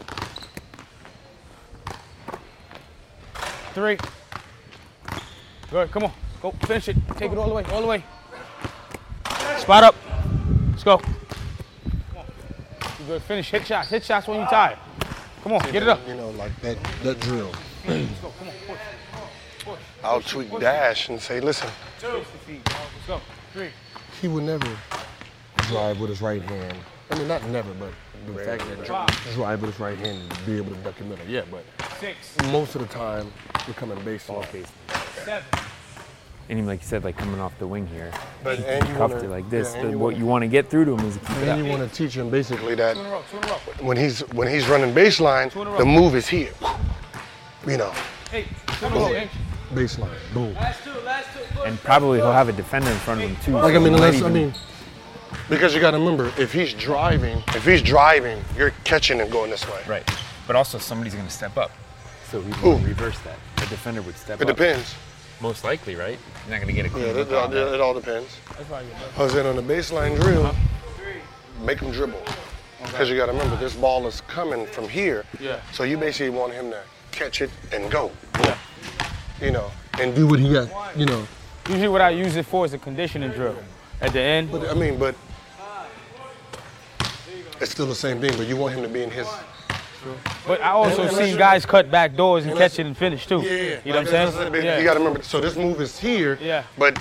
Three. Good, come on. Go, finish it. Take it all the way, all the way. Spot up. Let's go. Come on. You good, finish. Hit shots, hit shots when you're tired. Come on, get it up. You know, like that that drill. Let's go, come on, push. Push. I'll tweak dash and say, listen. Two. Let's go. Three. He would never drive with his right hand. I mean, not never, but the fact that Five. drive with his right hand and be able to duck your middle. Yeah, but Six. most of the time, we're coming baseline. Seven. And even like you said, like coming off the wing here, But and you cuffed wanna, it like this. yeah, and the, you what wanna- you want to get through to him is keep it up. And you want to teach him basically that Two in a row, two in a row. when he's when he's running baseline, Two in a row. the move is here. You know. Eight. Two in a row. Eight. baseline. Boom. Last two, last two. Push. And probably he'll have a defender in front of him too. Like I so mean, he might unless I even- mean, Because you gotta remember, if he's driving, if he's driving, you're catching and going this way. right. But also somebody's gonna step up, so he'd Ooh. want to reverse that. The defender would step It up. depends. Most likely, right? You're not gonna get a clean Yeah, look it, all, on that. it all depends. That's probably your best. I was in on the baseline drill, make him dribble. Because you gotta remember, this ball is coming from here. Yeah. So you basically want him to catch it and go. Yeah. You know, and do what he got. You know, Usually what I use it for is a conditioning drill. At the end. but I mean, but it's still the same thing. But you want him to be in his. But I also seen guys cut back doors and catch it and finish too. Yeah. You know what I'm saying? You Yeah. gotta remember. So this move is here. Yeah. But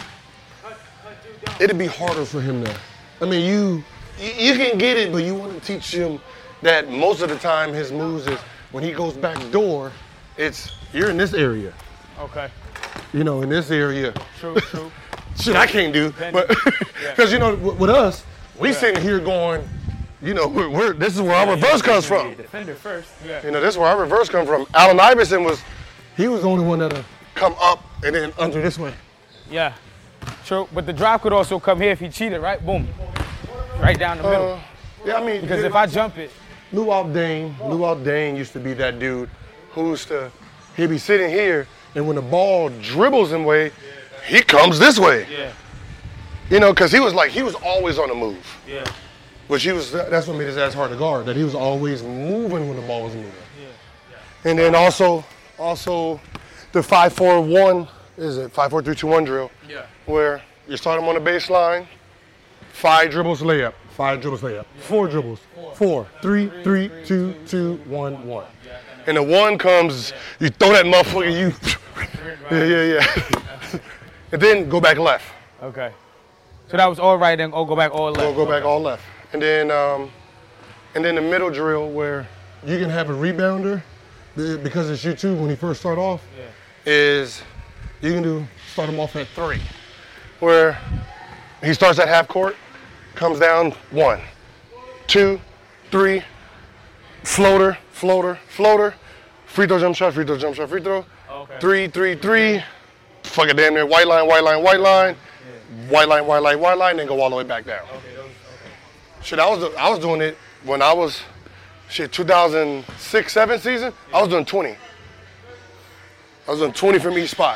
it'd be harder harder for him to. I mean, you you can get it, but you want to teach him that most of the time his moves is when he goes back door, it's You're in this area. Okay. you know in this area. True, true. Shit, I can't do, but because you know with, with us, we sitting here going, you know, we're, we're this is where our reverse comes from. Defender first. Yeah. You know, this is where our reverse comes from. Allen Iverson was He was the only one that. Uh, come up and then under this way. Yeah. True. But the drive could also come here if he cheated, right? Boom. Right down the middle. Uh, yeah, I mean, Because if I jump it, Luol Deng, Luol Deng used to be that dude who used to, he'd be sitting here, and when the ball dribbles him way, he comes this way. yeah. You know, because he was like, he was always on the move. Yeah. Which he was, that's what made his ass hard to guard. That he was always moving when the ball was moving. and then also, also the five four one, is it five four three two one drill? Yeah. Where you start him on the baseline, five dribbles layup, Five dribbles layup. Four dribbles. Four. Three. Three. Two. Two. One. One. and the one comes, you throw that motherfucker, you, yeah, yeah, yeah. And then go back left. Okay. So that was all right, then oh, go back all left. Go, go back all left. And then, um, and then the middle drill where You can have a rebounder be- because it's you too when he first start off. is You can do start him off at three. where he starts at half court, comes down one, two, three, floater, floater, floater, free throw, jump shot, free throw, jump shot, free throw, Okay. three, three, three, fucking damn near white line, white line, white line, white line, white line, white line, then go all the way back down. Shit, I was I was doing it when I was shit, two thousand six, seven season, I was doing twenty. I was doing twenty from each spot.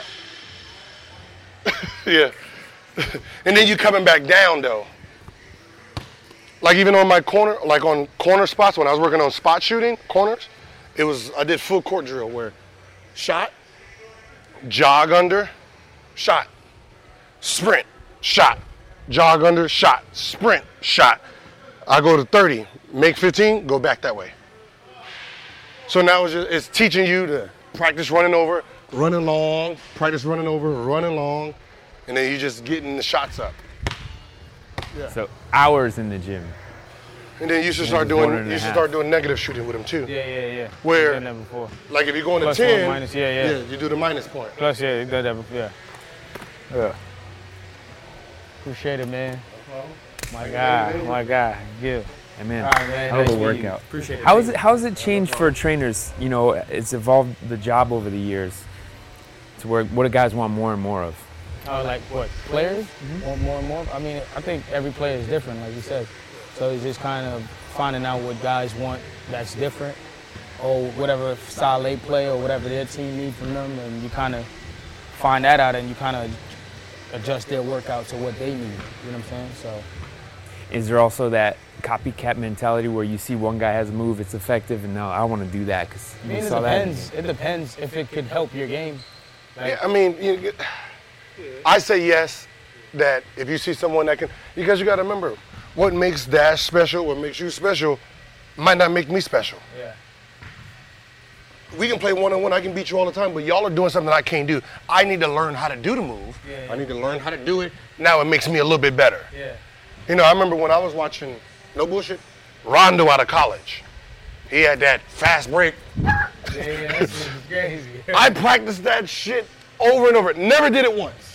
Yeah. And then you coming back down though. Like even on my corner, like on corner spots, when I was working on spot shooting, corners, it was, I did full court drill where shot, jog under, shot, sprint, shot, jog under, shot, sprint, shot. I go to thirty, make fifteen, go back that way. So now it's, just, it's teaching you to practice running over, running long, practice running over, running long, and then you just getting the shots up. Yeah. So hours in the gym. And then you should start doing you should start doing negative shooting with them too. Yeah, yeah, yeah. Where, done that before. Like if you're going Plus to ten, minus, yeah, yeah. yeah, you do the minus point. Plus, yeah, you done that before, yeah. Yeah. Appreciate it, man. My God, my God, Gil. Hey, man, All right, man. hell of Nice a meeting you. workout. Appreciate it. How is it? How has it changed for trainers? You know, it's evolved the job over the years to where what do guys want more and more of? Oh, like what? Players? Mm-hmm. Want more and more? I mean, I think every player is different, like you said. So it's just kind of finding out what guys want that's different, or whatever style they play, or whatever their team needs from them, and you kind of find that out, and you kind of adjust their workout to what they need. You know what I'm saying? So. Is there also that copycat mentality where you see one guy has a move, it's effective, and no, I want to do that because I mean, you it saw depends. that? It depends if it could help your game. Like, Yeah, I mean, you, I say yes, that if you see someone that can, because you got to remember, what makes Dash special, what makes you special, might not make me special. yeah. We can play one-on-one, I can beat you all the time, but y'all are doing something I can't do. I need to learn how to do the move. Yeah, yeah. I need to learn how to do it. Now it makes me a little bit better. Yeah. You know, I remember when I was watching, no bullshit, Rondo out of college. He had that fast break. Yeah, yeah, that's crazy. I practiced that shit over and over. Never did it once.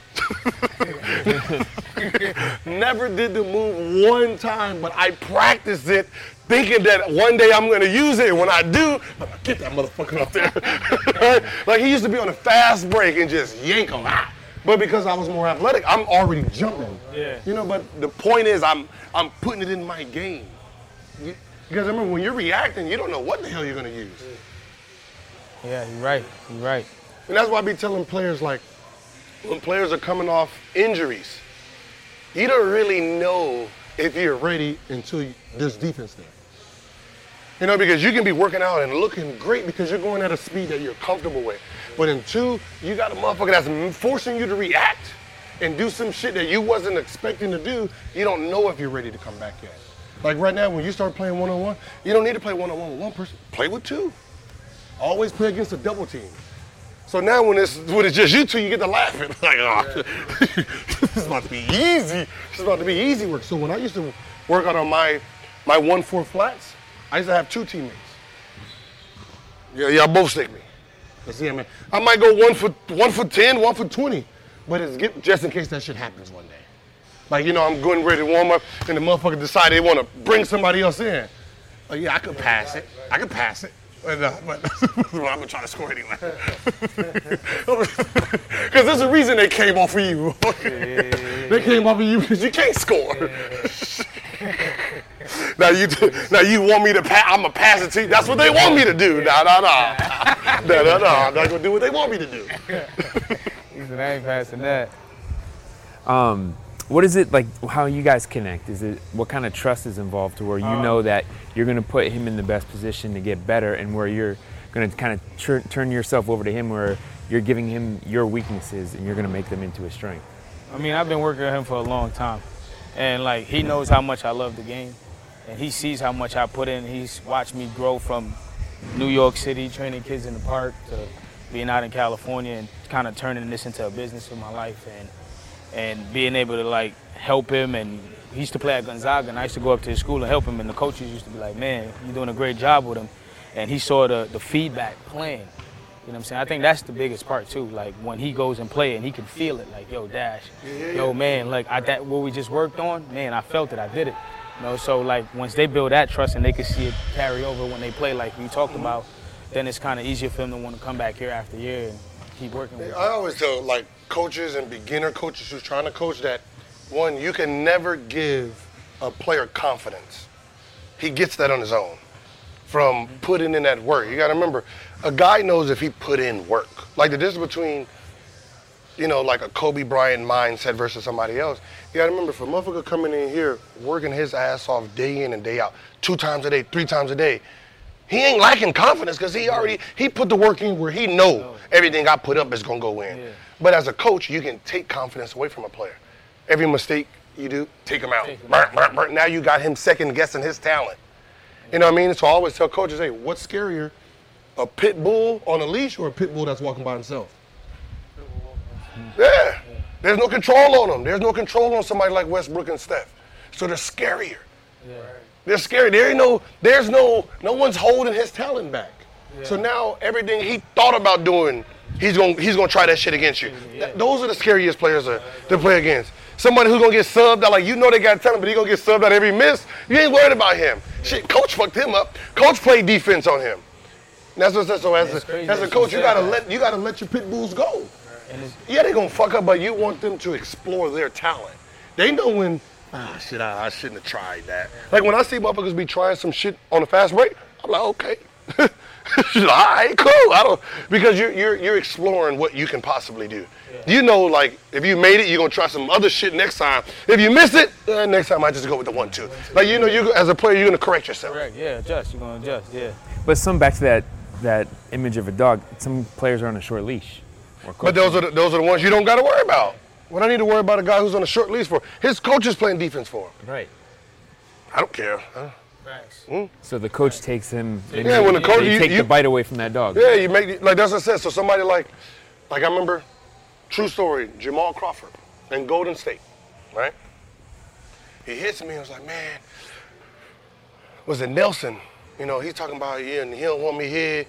Never did the move one time, but I practiced it thinking that one day I'm gonna use it, and when I do, I'm gonna get that motherfucker up there. Like he used to be on a fast break and just yank him out. But because I was more athletic, I'm already jumping. Yeah. You know, but the point is I'm I'm putting it in my game. You, because remember, when you're reacting, you don't know what the hell you're gonna use. Yeah, you're right. You're right. And that's why I be telling players, like, when players are coming off injuries, you don't really know if you're ready until you, there's defense there. You know, because you can be working out and looking great because you're going at a speed that you're comfortable with. But in two, you got a motherfucker that's forcing you to react and do some shit that you wasn't expecting to do. You don't know if you're ready to come back yet. Like right now, when you start playing one-on-one, you don't need to play one-on-one with one person. Play with two. Always play against a double team. So now when it's when it's just you two, you get to laughing. Like, oh, this is about to be easy. This is about to be easy work. So when I used to work out on my my one four flats, I used to have two teammates. Yeah, y'all both stick me. Let's see, man. I might go one for one for ten, one for twenty, but it's get, just in case that shit happens one day. Like, you know, I'm going ready to warm up, and the motherfucker decide they want to bring somebody else in. Like, yeah, I could pass it. I could pass it. But, uh, but well, I'm gonna try to score anyway. Because there's a reason they came off of you. They came off of you because you can't score. now you now you want me to pass? I'm gonna pass it to you. That's what they want me to do. Nah, nah, nah, nah, nah, nah. I'm not gonna do what they want me to do. He said, I ain't passing that. Um, what is it like? How you guys connect? Is it what kind of trust is involved to where you Um, know that you're going to put him in the best position to get better, and where you're going to kind of tur- turn yourself over to him, where you're giving him your weaknesses and you're going to make them into a strength? I mean, I've been working with him for a long time, and like he knows how much I love the game, and he sees how much I put in. He's watched me grow from New York City, training kids in the park, to being out in California and kind of turning this into a business in my life, and and being able to like help him. And he used to play at Gonzaga, and I used to go up to his school and help him, and the coaches used to be like, man, you're doing a great job with him. And he saw the, the feedback playing. You know what I'm saying? I think that's the biggest part too. Like when he goes and play and he can feel it, like, yo, Dash, yo, man, like I, that what we just worked on, man, I felt it, I did it. You know, so like once they build that trust and they can see it carry over when they play, like we talked about, then it's kind of easier for them to want to come back year after year and keep working with it. I always tell like coaches and beginner coaches who's trying to coach that, one, you can never give a player confidence. He gets that on his own. from putting in that work. You got to remember, a guy knows if he put in work. Like the difference between, you know, like a Kobe Bryant mindset versus somebody else. You got to remember, for a motherfucker coming in here, working his ass off day in and day out, two times a day, three times a day, he ain't lacking confidence because he already, he put the work in where he know everything I put up is going to go in. Yeah. But as a coach, you can take confidence away from a player. Every mistake you do, take him out. Take him burn, burn, burn. Now you got him second guessing his talent. You know what I mean? So I always tell coaches, hey, what's scarier, a pit bull on a leash or a pit bull that's walking by himself? Yeah. There's no control on them. There's no control on somebody like Westbrook and Steph. So they're scarier. Yeah. They're scary. There ain't no, there's no, no one's holding his talent back. Yeah. So now everything he thought about doing, he's going he's gonna try that shit against you. Yeah. That, those are the scariest players to, to play against. Somebody who's gonna get subbed out, like you know they got talent, but he gonna get subbed out every miss. You ain't worried about him. Yeah. Shit, coach fucked him up. Coach played defense on him. And that's what says. So as a, as a coach, you gotta let you gotta let your pit bulls go. Yeah, they gonna fuck up, but you want them to explore their talent. They know when, ah, shit, I, I shouldn't have tried that. Like when I see motherfuckers be trying some shit on a fast break, I'm like, okay, all right, cool. I don't because you're you're you're exploring what you can possibly do. Yeah. You know, like if you made it, you're gonna try some other shit next time. If you miss it, uh, next time I just go with the one two. Like you know, you as a player, you're gonna correct yourself. Correct. Yeah, adjust. You're gonna adjust. Yeah. But some back to that that image of a dog. Some players are on a short leash. But those are the, those are the ones you don't got to worry about. What I need to worry about a guy who's on a short leash for, his coach is playing defense for him. Right. I don't care. Huh? Thanks. Mm? So the coach takes him. Yeah, they, when the coach they you, take you, the bite away from that dog. Yeah, you make like that's what I said. So somebody like, like I remember, true story, Jamal Crawford in Golden State, right? He hits me. I was like, man, was it Nelson? You know, he's talking about yeah, and he don't want me here.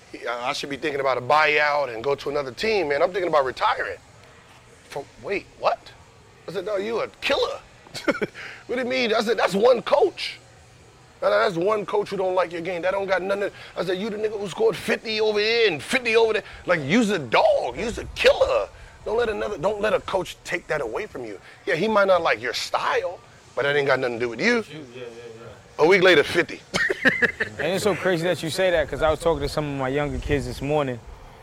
I should be thinking about a buyout and go to another team, man. I'm thinking about retiring. From, wait, what? I said, no, you a killer. What do you mean? I said, that's one coach. That's one coach who don't like your game. That don't got nothing. I said, you the nigga who scored fifty over here and fifty over there. Like, use a dog. Use a killer. Don't let another. Don't let a coach take that away from you. Yeah, he might not like your style, but that ain't got nothing to do with you. Yeah, yeah, yeah. A week later, fifty. And it's so crazy that you say that because I was talking to some of my younger kids this morning,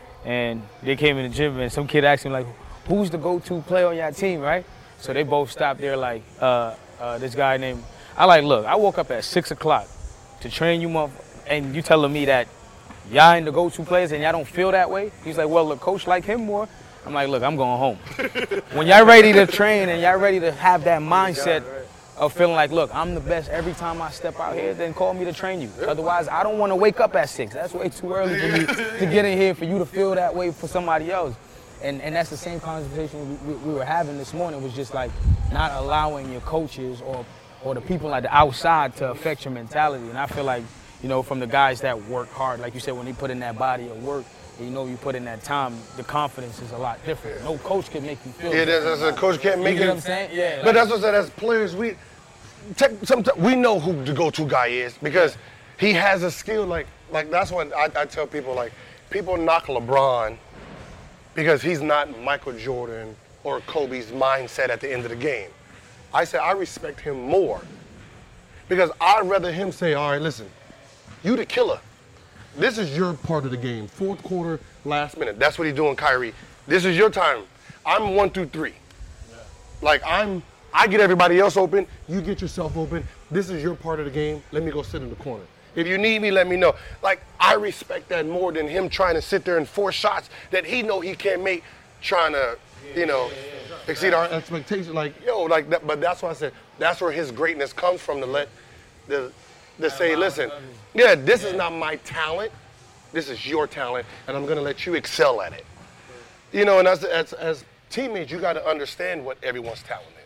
and they came in the gym, and some kid asked me, like, who's the go-to player on your team, right? So they both stopped there like, uh, uh, this guy named, I like, look, I woke up at six o'clock to train you, motherfucker, and you telling me that y'all ain't the go-to players and y'all don't feel that way? He's like, well, the coach like him more. I'm like, look, I'm going home. When y'all ready to train and y'all ready to have that mindset of feeling like, look, I'm the best every time I step out here, then call me to train you. Otherwise, I don't want to wake up at six. That's way too early for me to get in here for you to feel that way for somebody else. And and that's the same conversation we, we were having this morning, was just like not allowing your coaches or or the people like the outside to affect your mentality. And I feel like, you know, from the guys that work hard, like you said, when they put in that body of work, and you know you put in that time, the confidence is a lot different. No coach can make you feel. Yeah, that's, that's a coach can't make you it. Know what I'm saying? Yeah. But like, that's what I said. As players, we take, sometimes we know who the go-to guy is because he has a skill. Like like that's what I, I tell people. Like people knock LeBron because he's not Michael Jordan or Kobe's mindset at the end of the game. I say I respect him more because I'd rather him say, all right, listen, you the killer. This is your part of the game. Fourth quarter, last minute. That's what he's doing, Kyrie. This is your time. I'm one through three. Yeah. Like I'm, I get everybody else open. You get yourself open. This is your part of the game. Let me go sit in the corner. If you need me, let me know. Like I respect that more than him trying to sit there and force shots that he know he can't make, trying to, you know, yeah, yeah, yeah. exceed our expectations. Like yo, like that. But that's why I said that's where his greatness comes from. To let the to say, listen, yeah, this is not my talent. This is your talent, and I'm gonna let you excel at it. You know, and as as, as teammates, you got to understand what everyone's talent is.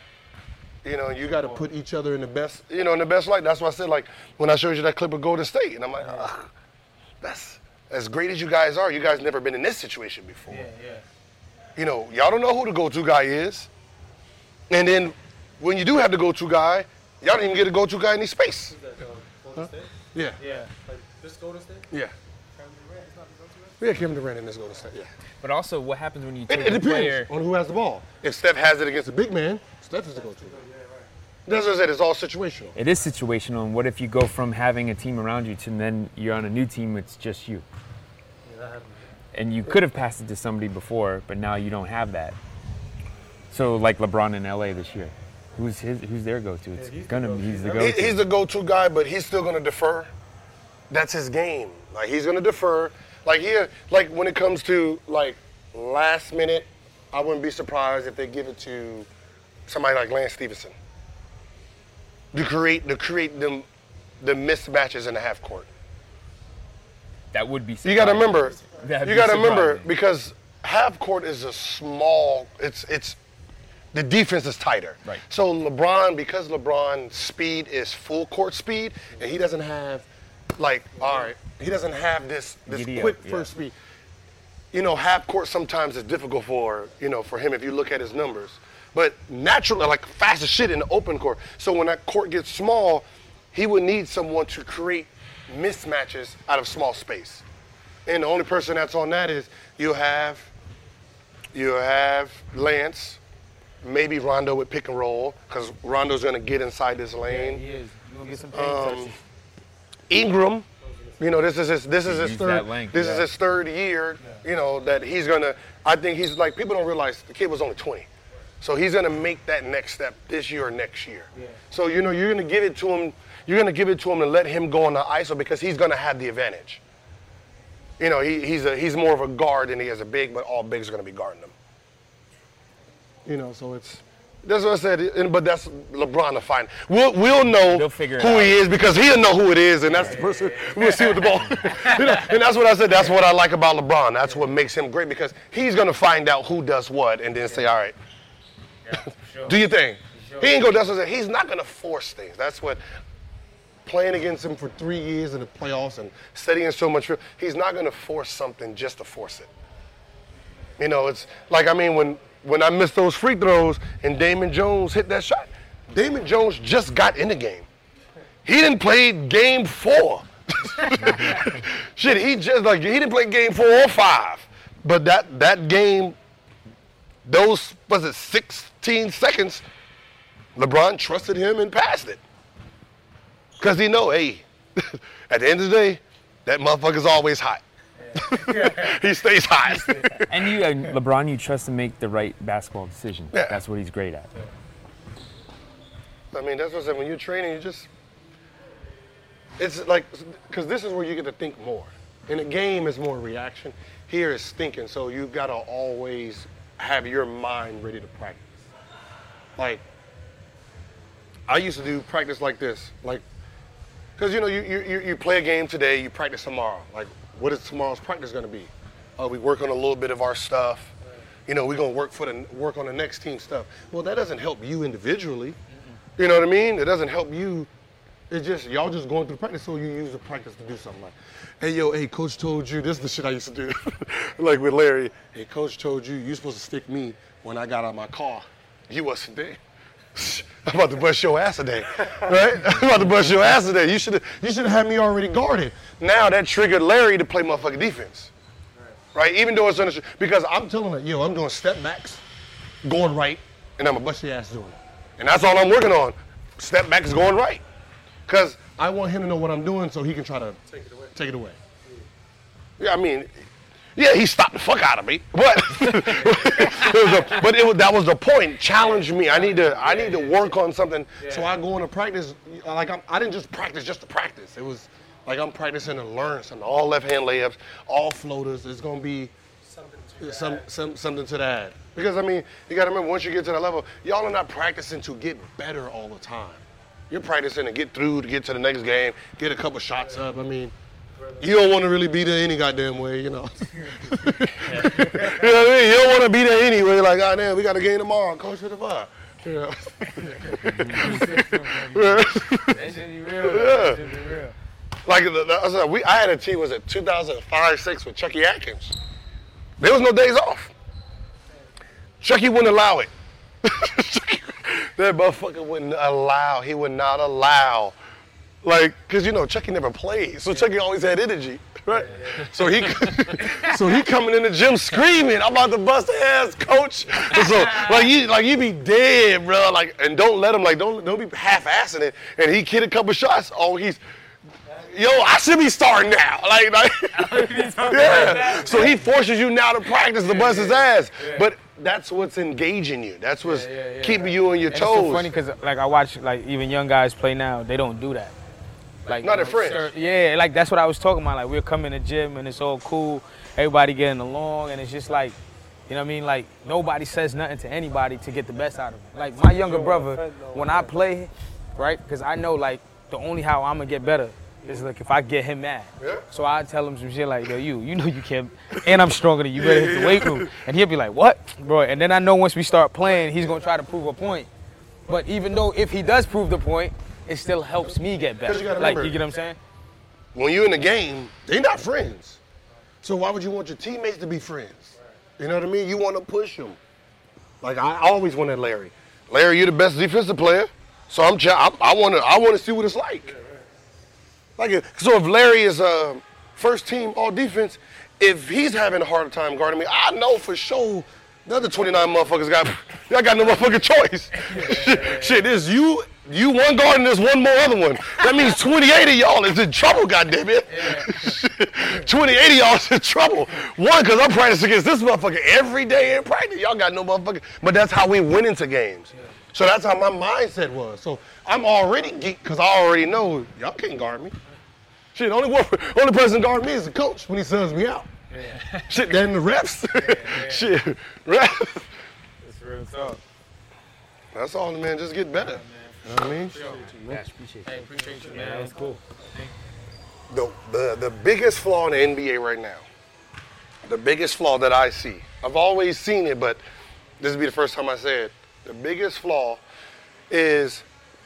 You know, you got to put each other in the best, you know, in the best light. That's why I said, like, when I showed you that clip of Golden State, and I'm like, ugh, that's as great as you guys are. You guys never been in this situation before. Yeah, yeah. You know, y'all don't know who the go-to guy is. And then when you do have the go-to guy, y'all don't even get a go-to guy in any space. Is that uh, Golden huh? State? Yeah. Yeah. Like this Golden State? Yeah. Kevin Durant is not the go-to guy? Yeah, Kevin Durant in this Golden State, yeah. But also, what happens when you It, take it a depends player? on who has the ball. If Steph has it against a big man, Steph is the go-to. That's what I said. It's all situational. It is situational. And what if you go from having a team around you to then you're on a new team, it's just you. Yeah, that happened. And you could have passed it to somebody before, but now you don't have that. So like LeBron in L A this year, who's his? Who's their go-to? It's Yeah, he's gonna the be he's the go-to. He, go-to. he's the go-to guy, but he's still gonna defer. That's his game. Like he's gonna defer. Like here, like when it comes to like last minute, I wouldn't be surprised if they give it to somebody like Lance Stevenson. To create, to create them, the mismatches in the half court. That would be. You got to surprising. remember. That'd You be got to remember surprising. because half court is a small. It's it's. The defense is tighter. Right. So LeBron, because LeBron's speed is full court speed, and he doesn't have, like, all right, he doesn't have this this Giddy up, quick yeah. first speed. You know, half court sometimes is difficult for you know for him if you look at his numbers. But naturally, like fast as shit in the open court. So when that court gets small, he would need someone to create mismatches out of small space. And the only person that's on that is you have you have Lance, maybe Rondo with pick and roll, because Rondo's gonna get inside this lane. He is. You gonna get some paint Um, touches. Ingram, you know, this is his this is his Use third that length, this is yeah. his third year, you know, that he's gonna I think he's like people don't realize the kid was only twenty. So he's gonna make that next step this year or next year. Yeah. So you know you're gonna give it to him, you're gonna give it to him and let him go on the I S O because he's gonna have the advantage. You know, he, he's a he's more of a guard than he is a big, but all bigs are gonna be guarding him. You know, so it's that's what I said, and, but that's LeBron to find. We'll we'll know They'll figure it who out. he is because he'll know who it is, and that's the person we'll see with the ball. You know, and that's what I said. That's what I like about LeBron. That's what makes him great because he's gonna find out who does what, and then say, all right, do your thing. He ain't gonna. That's what I said. He's not gonna force things. That's what playing against him for three years in the playoffs and studying so much. He's not gonna force something just to force it. You know, it's like I mean when. When I missed those free throws and Damon Jones hit that shot, Damon Jones just got in the game. He didn't play game four. Shit, he just like he didn't play game four or five. But that that game, those was it sixteen seconds, LeBron trusted him and passed it. Cause he know, hey, at the end of the day, that motherfucker's always hot. He stays hot. And you, uh, LeBron, you trust to make the right basketball decision. Yeah. That's what he's great at. I mean, that's what I said. When you're training, you just, it's like, because this is where you get to think more. In a game, it's more reaction. Here, it's thinking. So you got to always have your mind ready to practice. Like, I used to do practice like this. Like, because, you know, you, you, you play a game today, you practice tomorrow. Like, what is tomorrow's practice going to be? Oh, we work on a little bit of our stuff. You know, we're going to work for the work on the next team stuff. Well, that doesn't help you individually. You know what I mean? It doesn't help you. It's just, y'all just going through practice, so you use the practice to do something like, hey, yo, hey, coach told you, this is the shit I used to do. Like with Larry, hey, coach told you, you supposed to stick me when I got out of my car. You wasn't there. I'm about to bust your ass today, right? I'm about to bust your ass today. You should have you should have had me already guarded. Now that triggered Larry to play motherfucking defense, right? Even though it's under, because I'm telling her, yo, I'm doing step backs, going right, and I'm gonna bust your ass doing it. And that's all I'm working on. Step backs going right, because I want him to know what I'm doing so he can try to Take it away. take it away. Yeah, I mean, yeah, he stopped the fuck out of me, but it was a, but it was, that was the point. Challenge me. I need to I need to work on something. So I go into practice like I'm, I didn't just practice just to practice. It was like I'm practicing to learn something. All left hand layups, all floaters. It's gonna be Something to some, add. some something to that. Because I mean, you gotta remember once you get to that level, y'all are not practicing to get better all the time. You're practicing to get through, to get to the next game, get a couple shots up. I mean. You don't want to really be there any goddamn way, you know. You know what I mean? You don't want to be there anyway. Like, oh, damn, we got a game tomorrow. Coach, what the fuck? You know? Yeah. Like, the, the, I, said, we, I had a team, was it two thousand five, six with Chucky Atkins. There was no days off. Chucky wouldn't allow it. That motherfucker wouldn't allow, he would not allow Like, cause you know Chucky never played, so Chucky always had energy, right? So he, so he coming in the gym screaming, "I'm about to bust ass, coach!" And so like you, like you be dead, bro. Like, and don't let him, like, don't don't be half-assing it. And he hit a couple shots. Oh, he's. Yo, I should be starting now. Like, like yeah. So he forces you now to practice to bust his ass. But that's what's engaging you. That's what's yeah, yeah, yeah, keeping right. you on your and toes. It's so funny because, like, I watch, like, even young guys play now. They don't do that. Like, not at friends. Yeah, like, that's what I was talking about. Like, we'll come in the gym and it's all cool. Everybody getting along. And it's just like, you know what I mean? Like, nobody says nothing to anybody to get the best out of them. Like, my younger brother, when I play, right, because I know, like, the only how I'm going to get better is like if I get him mad. Yeah. So I tell him some shit like, yo, you, you know you can't, and I'm stronger than you, better hit the weight room. And he'll be like, what? Bro, and then I know once we start playing, he's gonna try to prove a point. But even though if he does prove the point, it still helps me get better. You like, remember, you get what I'm saying? When you're in the game, they're not friends. So why would you want your teammates to be friends? You know what I mean? You want to push them. Like I always wanted Larry. Larry, you're the best defensive player, so I'm. I, I want to. I want to see what it's like. Like, so if Larry is a first team all defense, if he's having a harder time guarding me, I know for sure the other twenty-nine motherfuckers got, I got no motherfucking choice. Shit, there's you, you one guard and there's one more other one. That means twenty-eight of y'all is in trouble, goddammit. twenty-eight of y'all is in trouble. One, because I'm practicing against this motherfucker every day in practice. Y'all got no motherfucker. But that's how we win into games. So that's how my mindset was. So I'm already geeked because I already know y'all can't guard me. Shit, only one, only person guarding me is the coach when he subs me out. Yeah. Shit, then the refs. Yeah, yeah. Shit, refs. That's real talk. That's all, man. Just get better. Yeah, you know what I mean? Appreciate you, man. Appreciate you. Hey, appreciate you, man. That's cool. The, the, the biggest flaw in the N B A right now, the biggest flaw that I see, I've always seen it, but this will be the first time I say it. The biggest flaw is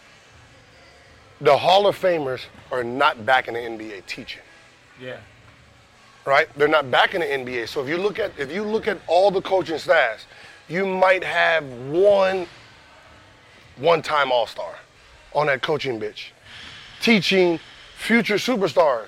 the Hall of Famers are not back in the N B A teaching. Yeah. Right? They're not back in the N B A. So if you look at if you look at all the coaching staffs, you might have one one-time All-Star on that coaching bench, teaching future superstars.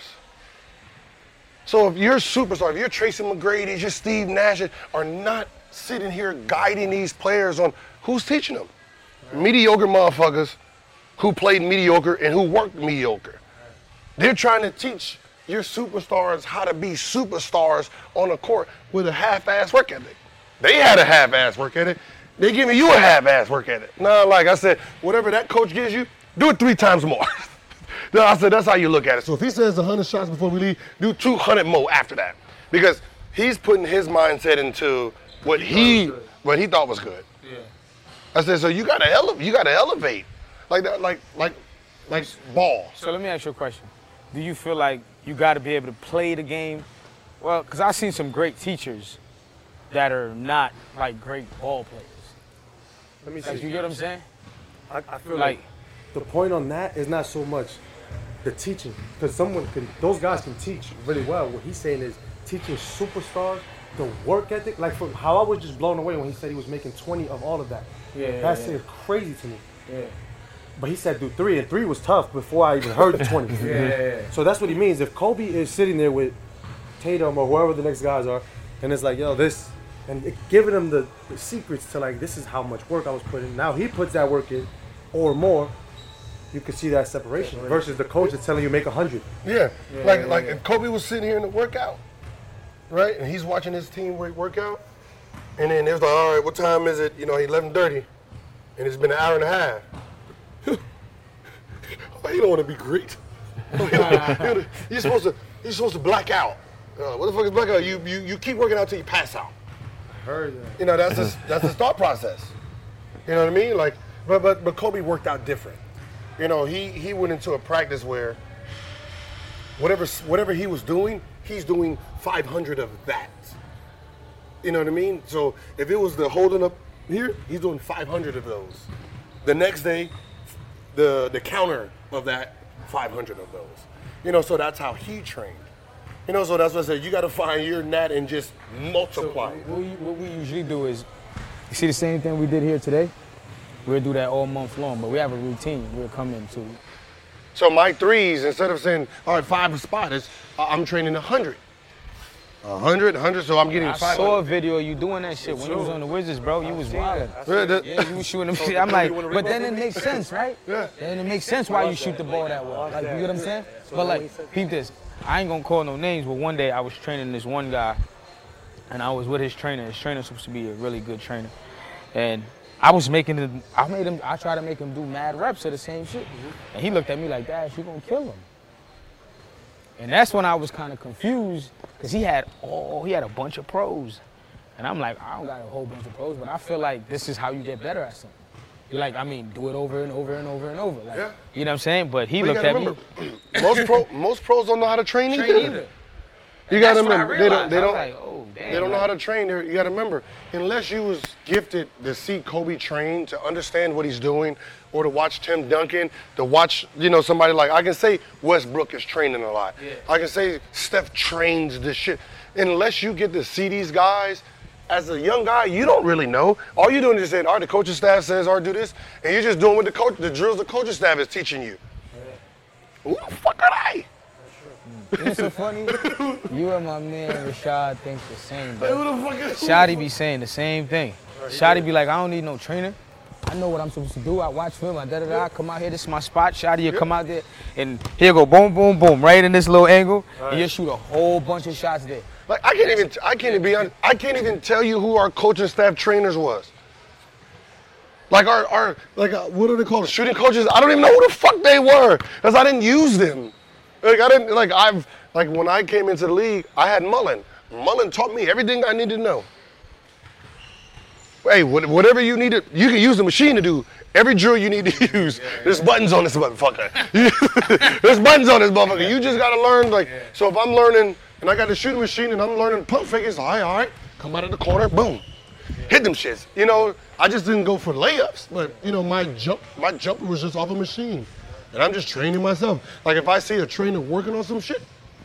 So if you're a superstar, if you're Tracy McGrady, you're Steve Nash, are not sitting here guiding these players on who's teaching them. Right. Mediocre motherfuckers who played mediocre and who worked mediocre. They're trying to teach your superstars how to be superstars on a court with a half-ass work ethic. They had a half-ass work ethic. They're giving you a half-ass work ethic. No, like I said, whatever that coach gives you, do it three times more. No, I said, that's how you look at it. So if he says one hundred shots before we leave, do two hundred more after that. Because he's putting his mindset into what he what he thought was good. Yeah. I said, so you gotta elevate. You gotta elevate, like that, like like like ball. So let me ask you a question. Do you feel like you got to be able to play the game? Well, because I've seen some great teachers that are not like great ball players. Let me see. Like, you get what I'm saying? I, I feel like, like the point on that is not so much the teaching, because someone can, those guys can teach really well. What he's saying is teaching superstars the work ethic. Like for how I was just blown away when he said he was making twenty of all of that. Yeah, that yeah, seemed yeah. crazy to me. Yeah. But he said do three, and three was tough before I even heard the twenty. yeah, yeah, yeah. So that's what he means. If Kobe is sitting there with Tatum or whoever the next guys are, and it's like, yo, this, and it, giving him the, the secrets to like, this is how much work I was putting. Now he puts that work in, or more. You can see that separation versus the coach is telling you make a hundred. Yeah. yeah, like yeah, like yeah. if Kobe was sitting here in the workout, right, and he's watching his team work out, and then there's like, all right, what time is it? You know, eleven thirty, and it's been an hour and a half. Why you don't want to be great? You're supposed to you're supposed to black out. Uh, what the fuck is black out? You you you keep working out till you pass out. I heard that. You know, that's his that's his thought process. You know what I mean? Like, but but but Kobe worked out different. You know, he, he went into a practice where whatever whatever he was doing, he's doing five hundred of that. You know what I mean? So if it was the holding up here, he's doing five hundred of those. The next day, the the counter of that, five hundred of those. You know, so that's how he trained. You know, so that's what I said. You got to find your net and just multiply. So what, we, what we usually do is, you see the same thing we did here today? We'll do that all month long, but we have a routine. We'll come into So my threes, instead of saying, all right, five a spot, is uh, I'm training one hundred. one hundred, one hundred, so I'm getting I five. saw a video of you doing that shit when you was on the Wizards, bro. You was wild. Yeah, you was shooting them shit. I'm like, but then it makes sense, right? Yeah. Then it makes sense why you shoot the ball that way. Like, you get what I'm saying? But like, peep this. I ain't gonna call no names, but one day I was training this one guy, and I was with his trainer. His trainer's supposed to be a really good trainer, and I was making him. I made him. I tried to make him do mad reps of the same shit, and he looked at me like, "Dash, you gonna kill him." And that's when I was kind of confused, because he had all, he had a bunch of pros. And I'm like, I don't got a whole bunch of pros, but I feel like this is how you get better at something. You're like, I mean, do it over and over and over and over. Like, Yeah. You know what I'm saying? But he But you looked gotta at remember, me. most pro, most pros don't know how to train, Train either. either. You gotta That's what I remember, they don't, realized. they I was don't, like, oh, damn, they don't know like- how to train. They're- You gotta remember, unless you was gifted to see Kobe train, to understand what he's doing, or to watch Tim Duncan, to watch, you know, somebody like, I can say Westbrook is training a lot. Yeah. I can say Steph trains this shit. Unless you get to see these guys, as a young guy, you don't really know. All you're doing is saying, all right, the coaching staff says, all right, do this, and you're just doing what the coach, the drills the coaching staff is teaching you. Who the fuck are they? You know so funny? You and my man Rashad think the same, Who bro. the fuck is Shotty be saying the same thing. Shotty be like, I don't need no trainer. I know what I'm supposed to do. I watch film, I da da da. I come out here, this is my spot. Shotty, you come out there, and here go, boom, boom, boom, right in this little angle, and you shoot a whole bunch of shots there. Like I can't even, I can't even be honest, I can't even tell you who our coaching staff trainers was. Like our, our, like uh, what are they called? Shooting coaches. I don't even know who the fuck they were, cause I didn't use them. Like I didn't, like I've, like when I came into the league, I had Mullen. Mullen taught me everything I needed to know. Hey, whatever you need to, you can use the machine to do every drill you need to use. There's buttons on this motherfucker. There's buttons on this motherfucker. You just gotta learn, like, so if I'm learning, and I got the shooting machine, and I'm learning pump fakes, all right, all right, come out of the corner, boom, hit them shits. You know, I just didn't go for layups, but you know, my jump, my jumper was just off a machine, and I'm just training myself. Like if I see a trainer working on some shit,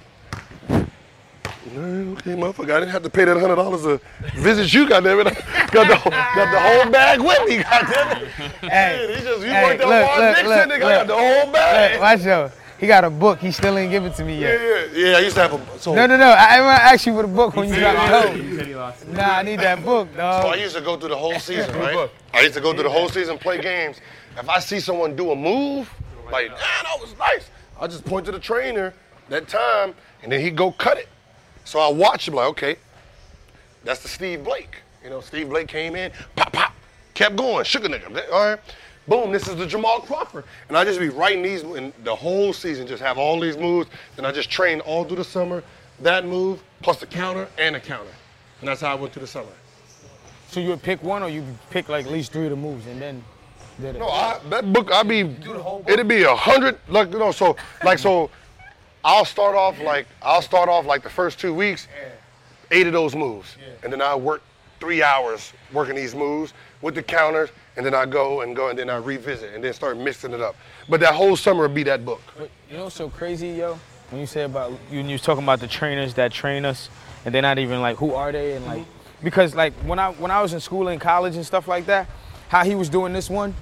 okay, motherfucker, I didn't have to pay that hundred dollars to visit you, goddamn it. Got the got the whole bag with me, goddamn it. Hey, he just you hey, worked that look, Juan look, Dixon, look, nigga, I got the whole bag. Look, watch out. He got a book. He still ain't give it to me Yeah, yet. yeah, yeah. I used to have a. So, No, no, no. I want to ask you for the book when you got me He home. said he lost it. Nah, I need that book, so I dog. used to go through the whole season, right? I used to go through the whole season, play games. If I see someone do a move, like, man, that was nice. I just point to the trainer that time, and then he'd go cut it. So I watch him like, okay, that's the Steve Blake. You know, Steve Blake came in, pop, pop, kept going, shook a nigga. All right, boom, this is the Jamal Crawford. And I just be writing these, and the whole season just have all these moves. And I just train all through the summer, that move, plus the counter and the counter. And that's how I went through the summer. So you would pick one, or you pick like at least three of the moves, and then did it? No, I, that book, I be, it'd be a hundred, like, you know, so, like, so, I'll start off like, I'll start off like the first two weeks, eight of those moves. And then I work three hours working these moves with the counters, and then I go and go, and then I revisit, and then start mixing it up. But that whole summer would be that book. But you know what's so crazy, yo? When you say about, you, you was talking about the trainers that train us, and they're not even like, who are they? And like, because like when I when I was in school and college and stuff like that, how he was doing this one,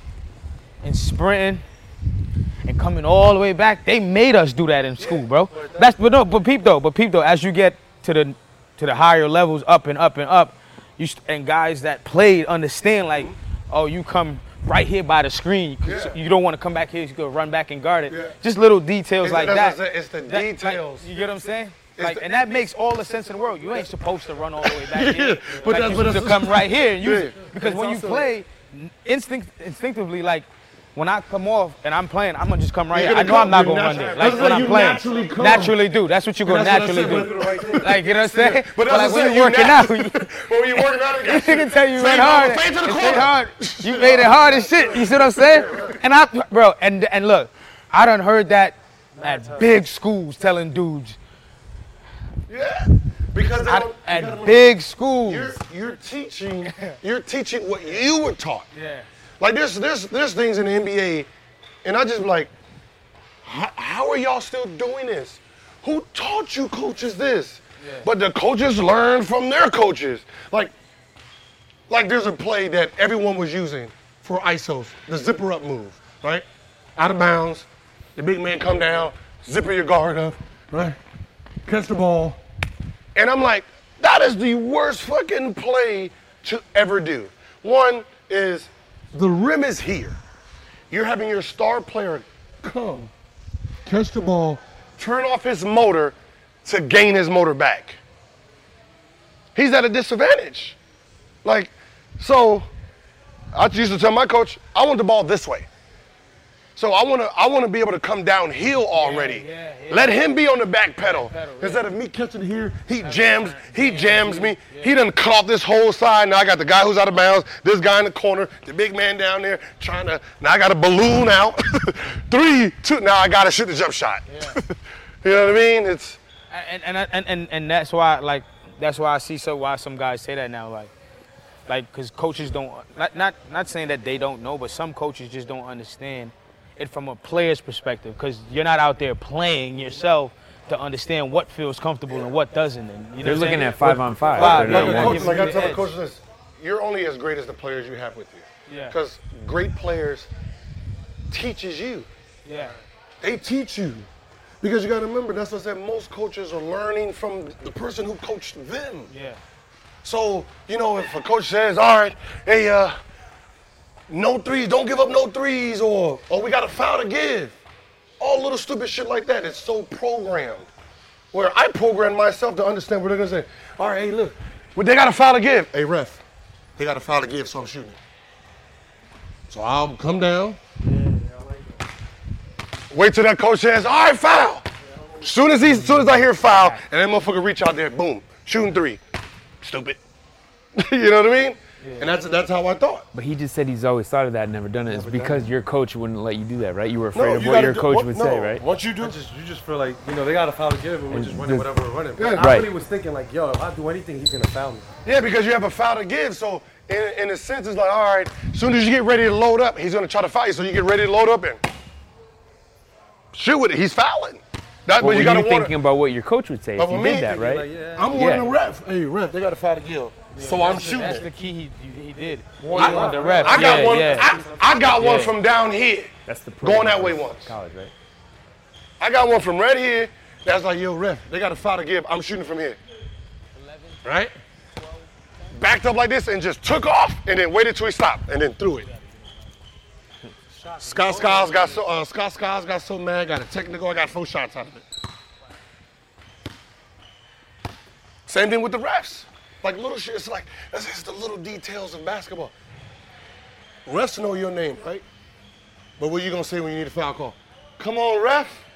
and sprinting, and coming all the way back, they made us do that in school, bro. That's but no, but peep though, but peep though, as you get to the to the higher levels, up and up and up, you st- and guys that played understand like, oh, you come right here by the screen, you, Yeah. you don't want to come back here, you go run back and guard it. Yeah. Just little details It's- like that's that. what I said, it's the That- like, details. you get what I'm saying? Like, the- and that makes all the sense in the world. You ain't supposed to run all the way back here. but like, that's- you but supposed to that's- come right here and use Yeah. it. Because It's when you also- play, instinct, instinctively, like, when I come off and I'm playing, I'm gonna just come right You're here. I gonna know I'm come. not You're gonna run natural- there. that's Like what when I'm you playing, naturally come. naturally do. That's what you're gonna That's what I naturally said, do. but- right there. Like you know what I'm saying? But But that's like what I when said, you're working out, you you nat- when you working out, you can tell you Say, ran bro, hard. fade to the It stayed corner. hard. You made it hard as shit. You see what I'm saying? And I, bro, and and look, I done heard that at big schools telling dudes. Yeah, because they I, don't- you at gotta- big schools. You're, you're teaching, you're teaching what you were taught. Yeah. Like there's there's there's things in the N B A, and I just be like, how, how are y'all still doing this? Who taught you coaches this? But the coaches learn from their coaches. Like, like there's a play that everyone was using for I S Os, the zipper up move, right? Out of bounds, the big man come down, zipper your guard up, right? Catch the ball. And I'm like, that is the worst fucking play to ever do. One is the rim is here. You're having your star player come, catch the ball, turn off his motor to gain his motor back. He's at a disadvantage. Like, so I used to tell my coach, I want the ball this way. So I want to I want to be able to come downhill already. Yeah, yeah, yeah. Let him be on the back pedal. Back pedal Instead really. of me catching here, he jams, he jams me. Yeah. He done cut off this whole side. Now I got the guy who's out of bounds, this guy in the corner, the big man down there trying to, now I got a balloon out. Three, two, now I got to shoot the jump shot. Yeah. You know what I mean? It's and and, and and and that's why like that's why I see so why some guys say that now, like like because coaches don't not not not saying that they don't know, but some coaches just don't understand it from a player's perspective, because you're not out there playing yourself to understand what feels comfortable and what doesn't. And you know they're looking at five on five. five like, coach, like I tell the coaches this, you're only as great as the players you have with you. Yeah. Because great players teaches you. Yeah. They teach you. Because you got to remember, that's what I said, most coaches are learning from the person who coached them. Yeah. So, you know, if a coach says, all right, hey, uh, no threes, don't give up no threes, or, or we got a foul to give. All little stupid shit like that. It's so programmed. Where I programmed myself to understand what they're going to say. All right, hey, look, well, they got a foul to give. Hey, ref, they got a foul to give, so I'm shooting. So I'll come down. Wait till that coach says, all right, foul. Soon as he, soon as I hear foul, and that motherfucker reach out there, boom, shooting three. Stupid. You know what I mean? Yeah. And that's that's how I thought. But he just said he's always thought of that and never done it. It's because your coach wouldn't let you do that, right? You were afraid no, of you what your do, coach what, would no, say, right? What you do, I just, you just feel like, you know, they got a foul to give and we're just running whatever we're running. Yeah. I right. really was thinking like, yo, if I do anything, he's gonna foul me. Yeah, because you have a foul to give. So in, in a sense, it's like, all right, as soon as you get ready to load up, he's gonna try to foul you. So you get ready to load up and shoot with it. He's fouling. That, well, but you were gotta you thinking about what your coach would say if you did that, right? Like, yeah. I'm warning the ref. Hey, ref, they got a foul to give. Yeah, so I'm shooting. That's the key he, he did. I, I, the ref. I got yeah, one. Yeah. I, I got yeah. one from down here. That's the going that way once. College, right? I got one from right here. That's like, yo, ref, they got a foul to give. I'm shooting from here. Right? Backed up like this and just took off and then waited till he stopped and then threw it. Scott Skiles got so uh, Scott Skiles got so mad. Got a technical. I got four shots out of it. Same thing with the refs. Like little shit, it's like, that's just the little details of basketball. Refs know your name, right? But what are you gonna say when you need a foul call? Come on, ref.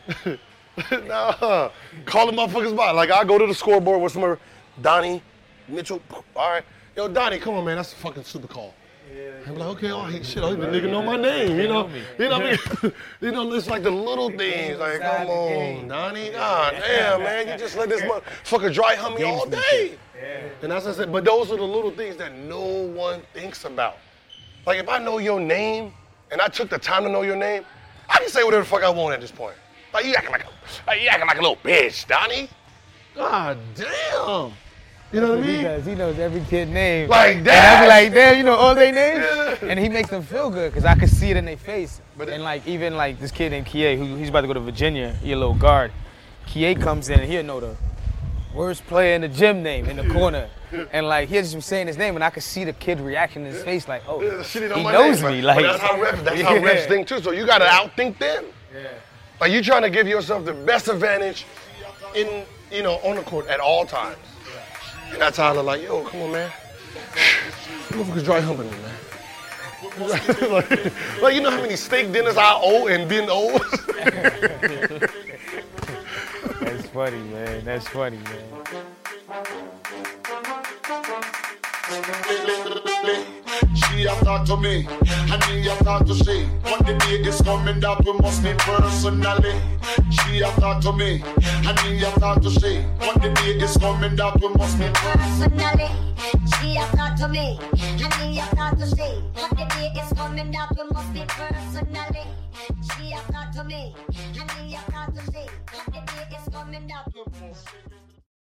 Nah, call the motherfuckers by. Like I go to the scoreboard with some Donnie, Mitchell, all right. Yo, Donnie, come on, man, that's a fucking super call. I'm like, okay, all right, shit, oh, the nigga know my name, you know? You know what I mean? You know, it's like the little things, like, come on, Donnie, god damn, man, you just let this motherfucker dry hump me all day. And that's what I said, but those are the little things that no one thinks about. Like, if I know your name, and I took the time to know your name, I can say whatever the fuck I want at this point. Like, you acting like a, you acting like a little bitch, Donnie. God damn. You know what I mean? He does. He knows every kid's name. Like that. And I be like, damn, you know all their names? Yeah. And he makes them feel good because I can see it in their face. But and like even like this kid named Kie, who he's about to go to Virginia, he a little guard. Kie comes in and he'll know the worst player in the gym name in the corner. And like he'll just be saying his name and I can see the kid reaction in his face like, oh, yeah, he knows name, me. But, like but that's how refs, that's how refs think too. So you gotta outthink them. Yeah. Like you trying to give yourself the best advantage in, you know, on the court at all times. And that's how they're like, yo, come on, man. Motherfuckers dry humping me, man. like, like, you know how many steak dinners I owe and been owed? That's funny, man. That's funny, man. She have talked to me, and me have talked to she. But the day is coming that we must meet personally. She have talked to me, and me have talked to she. But the day is coming that we must meet personally. She have talked to me, and me have talked to she. But the day is coming that we must meet personally. She have talked to me, and me have talked to she. But the day is coming that we must meet.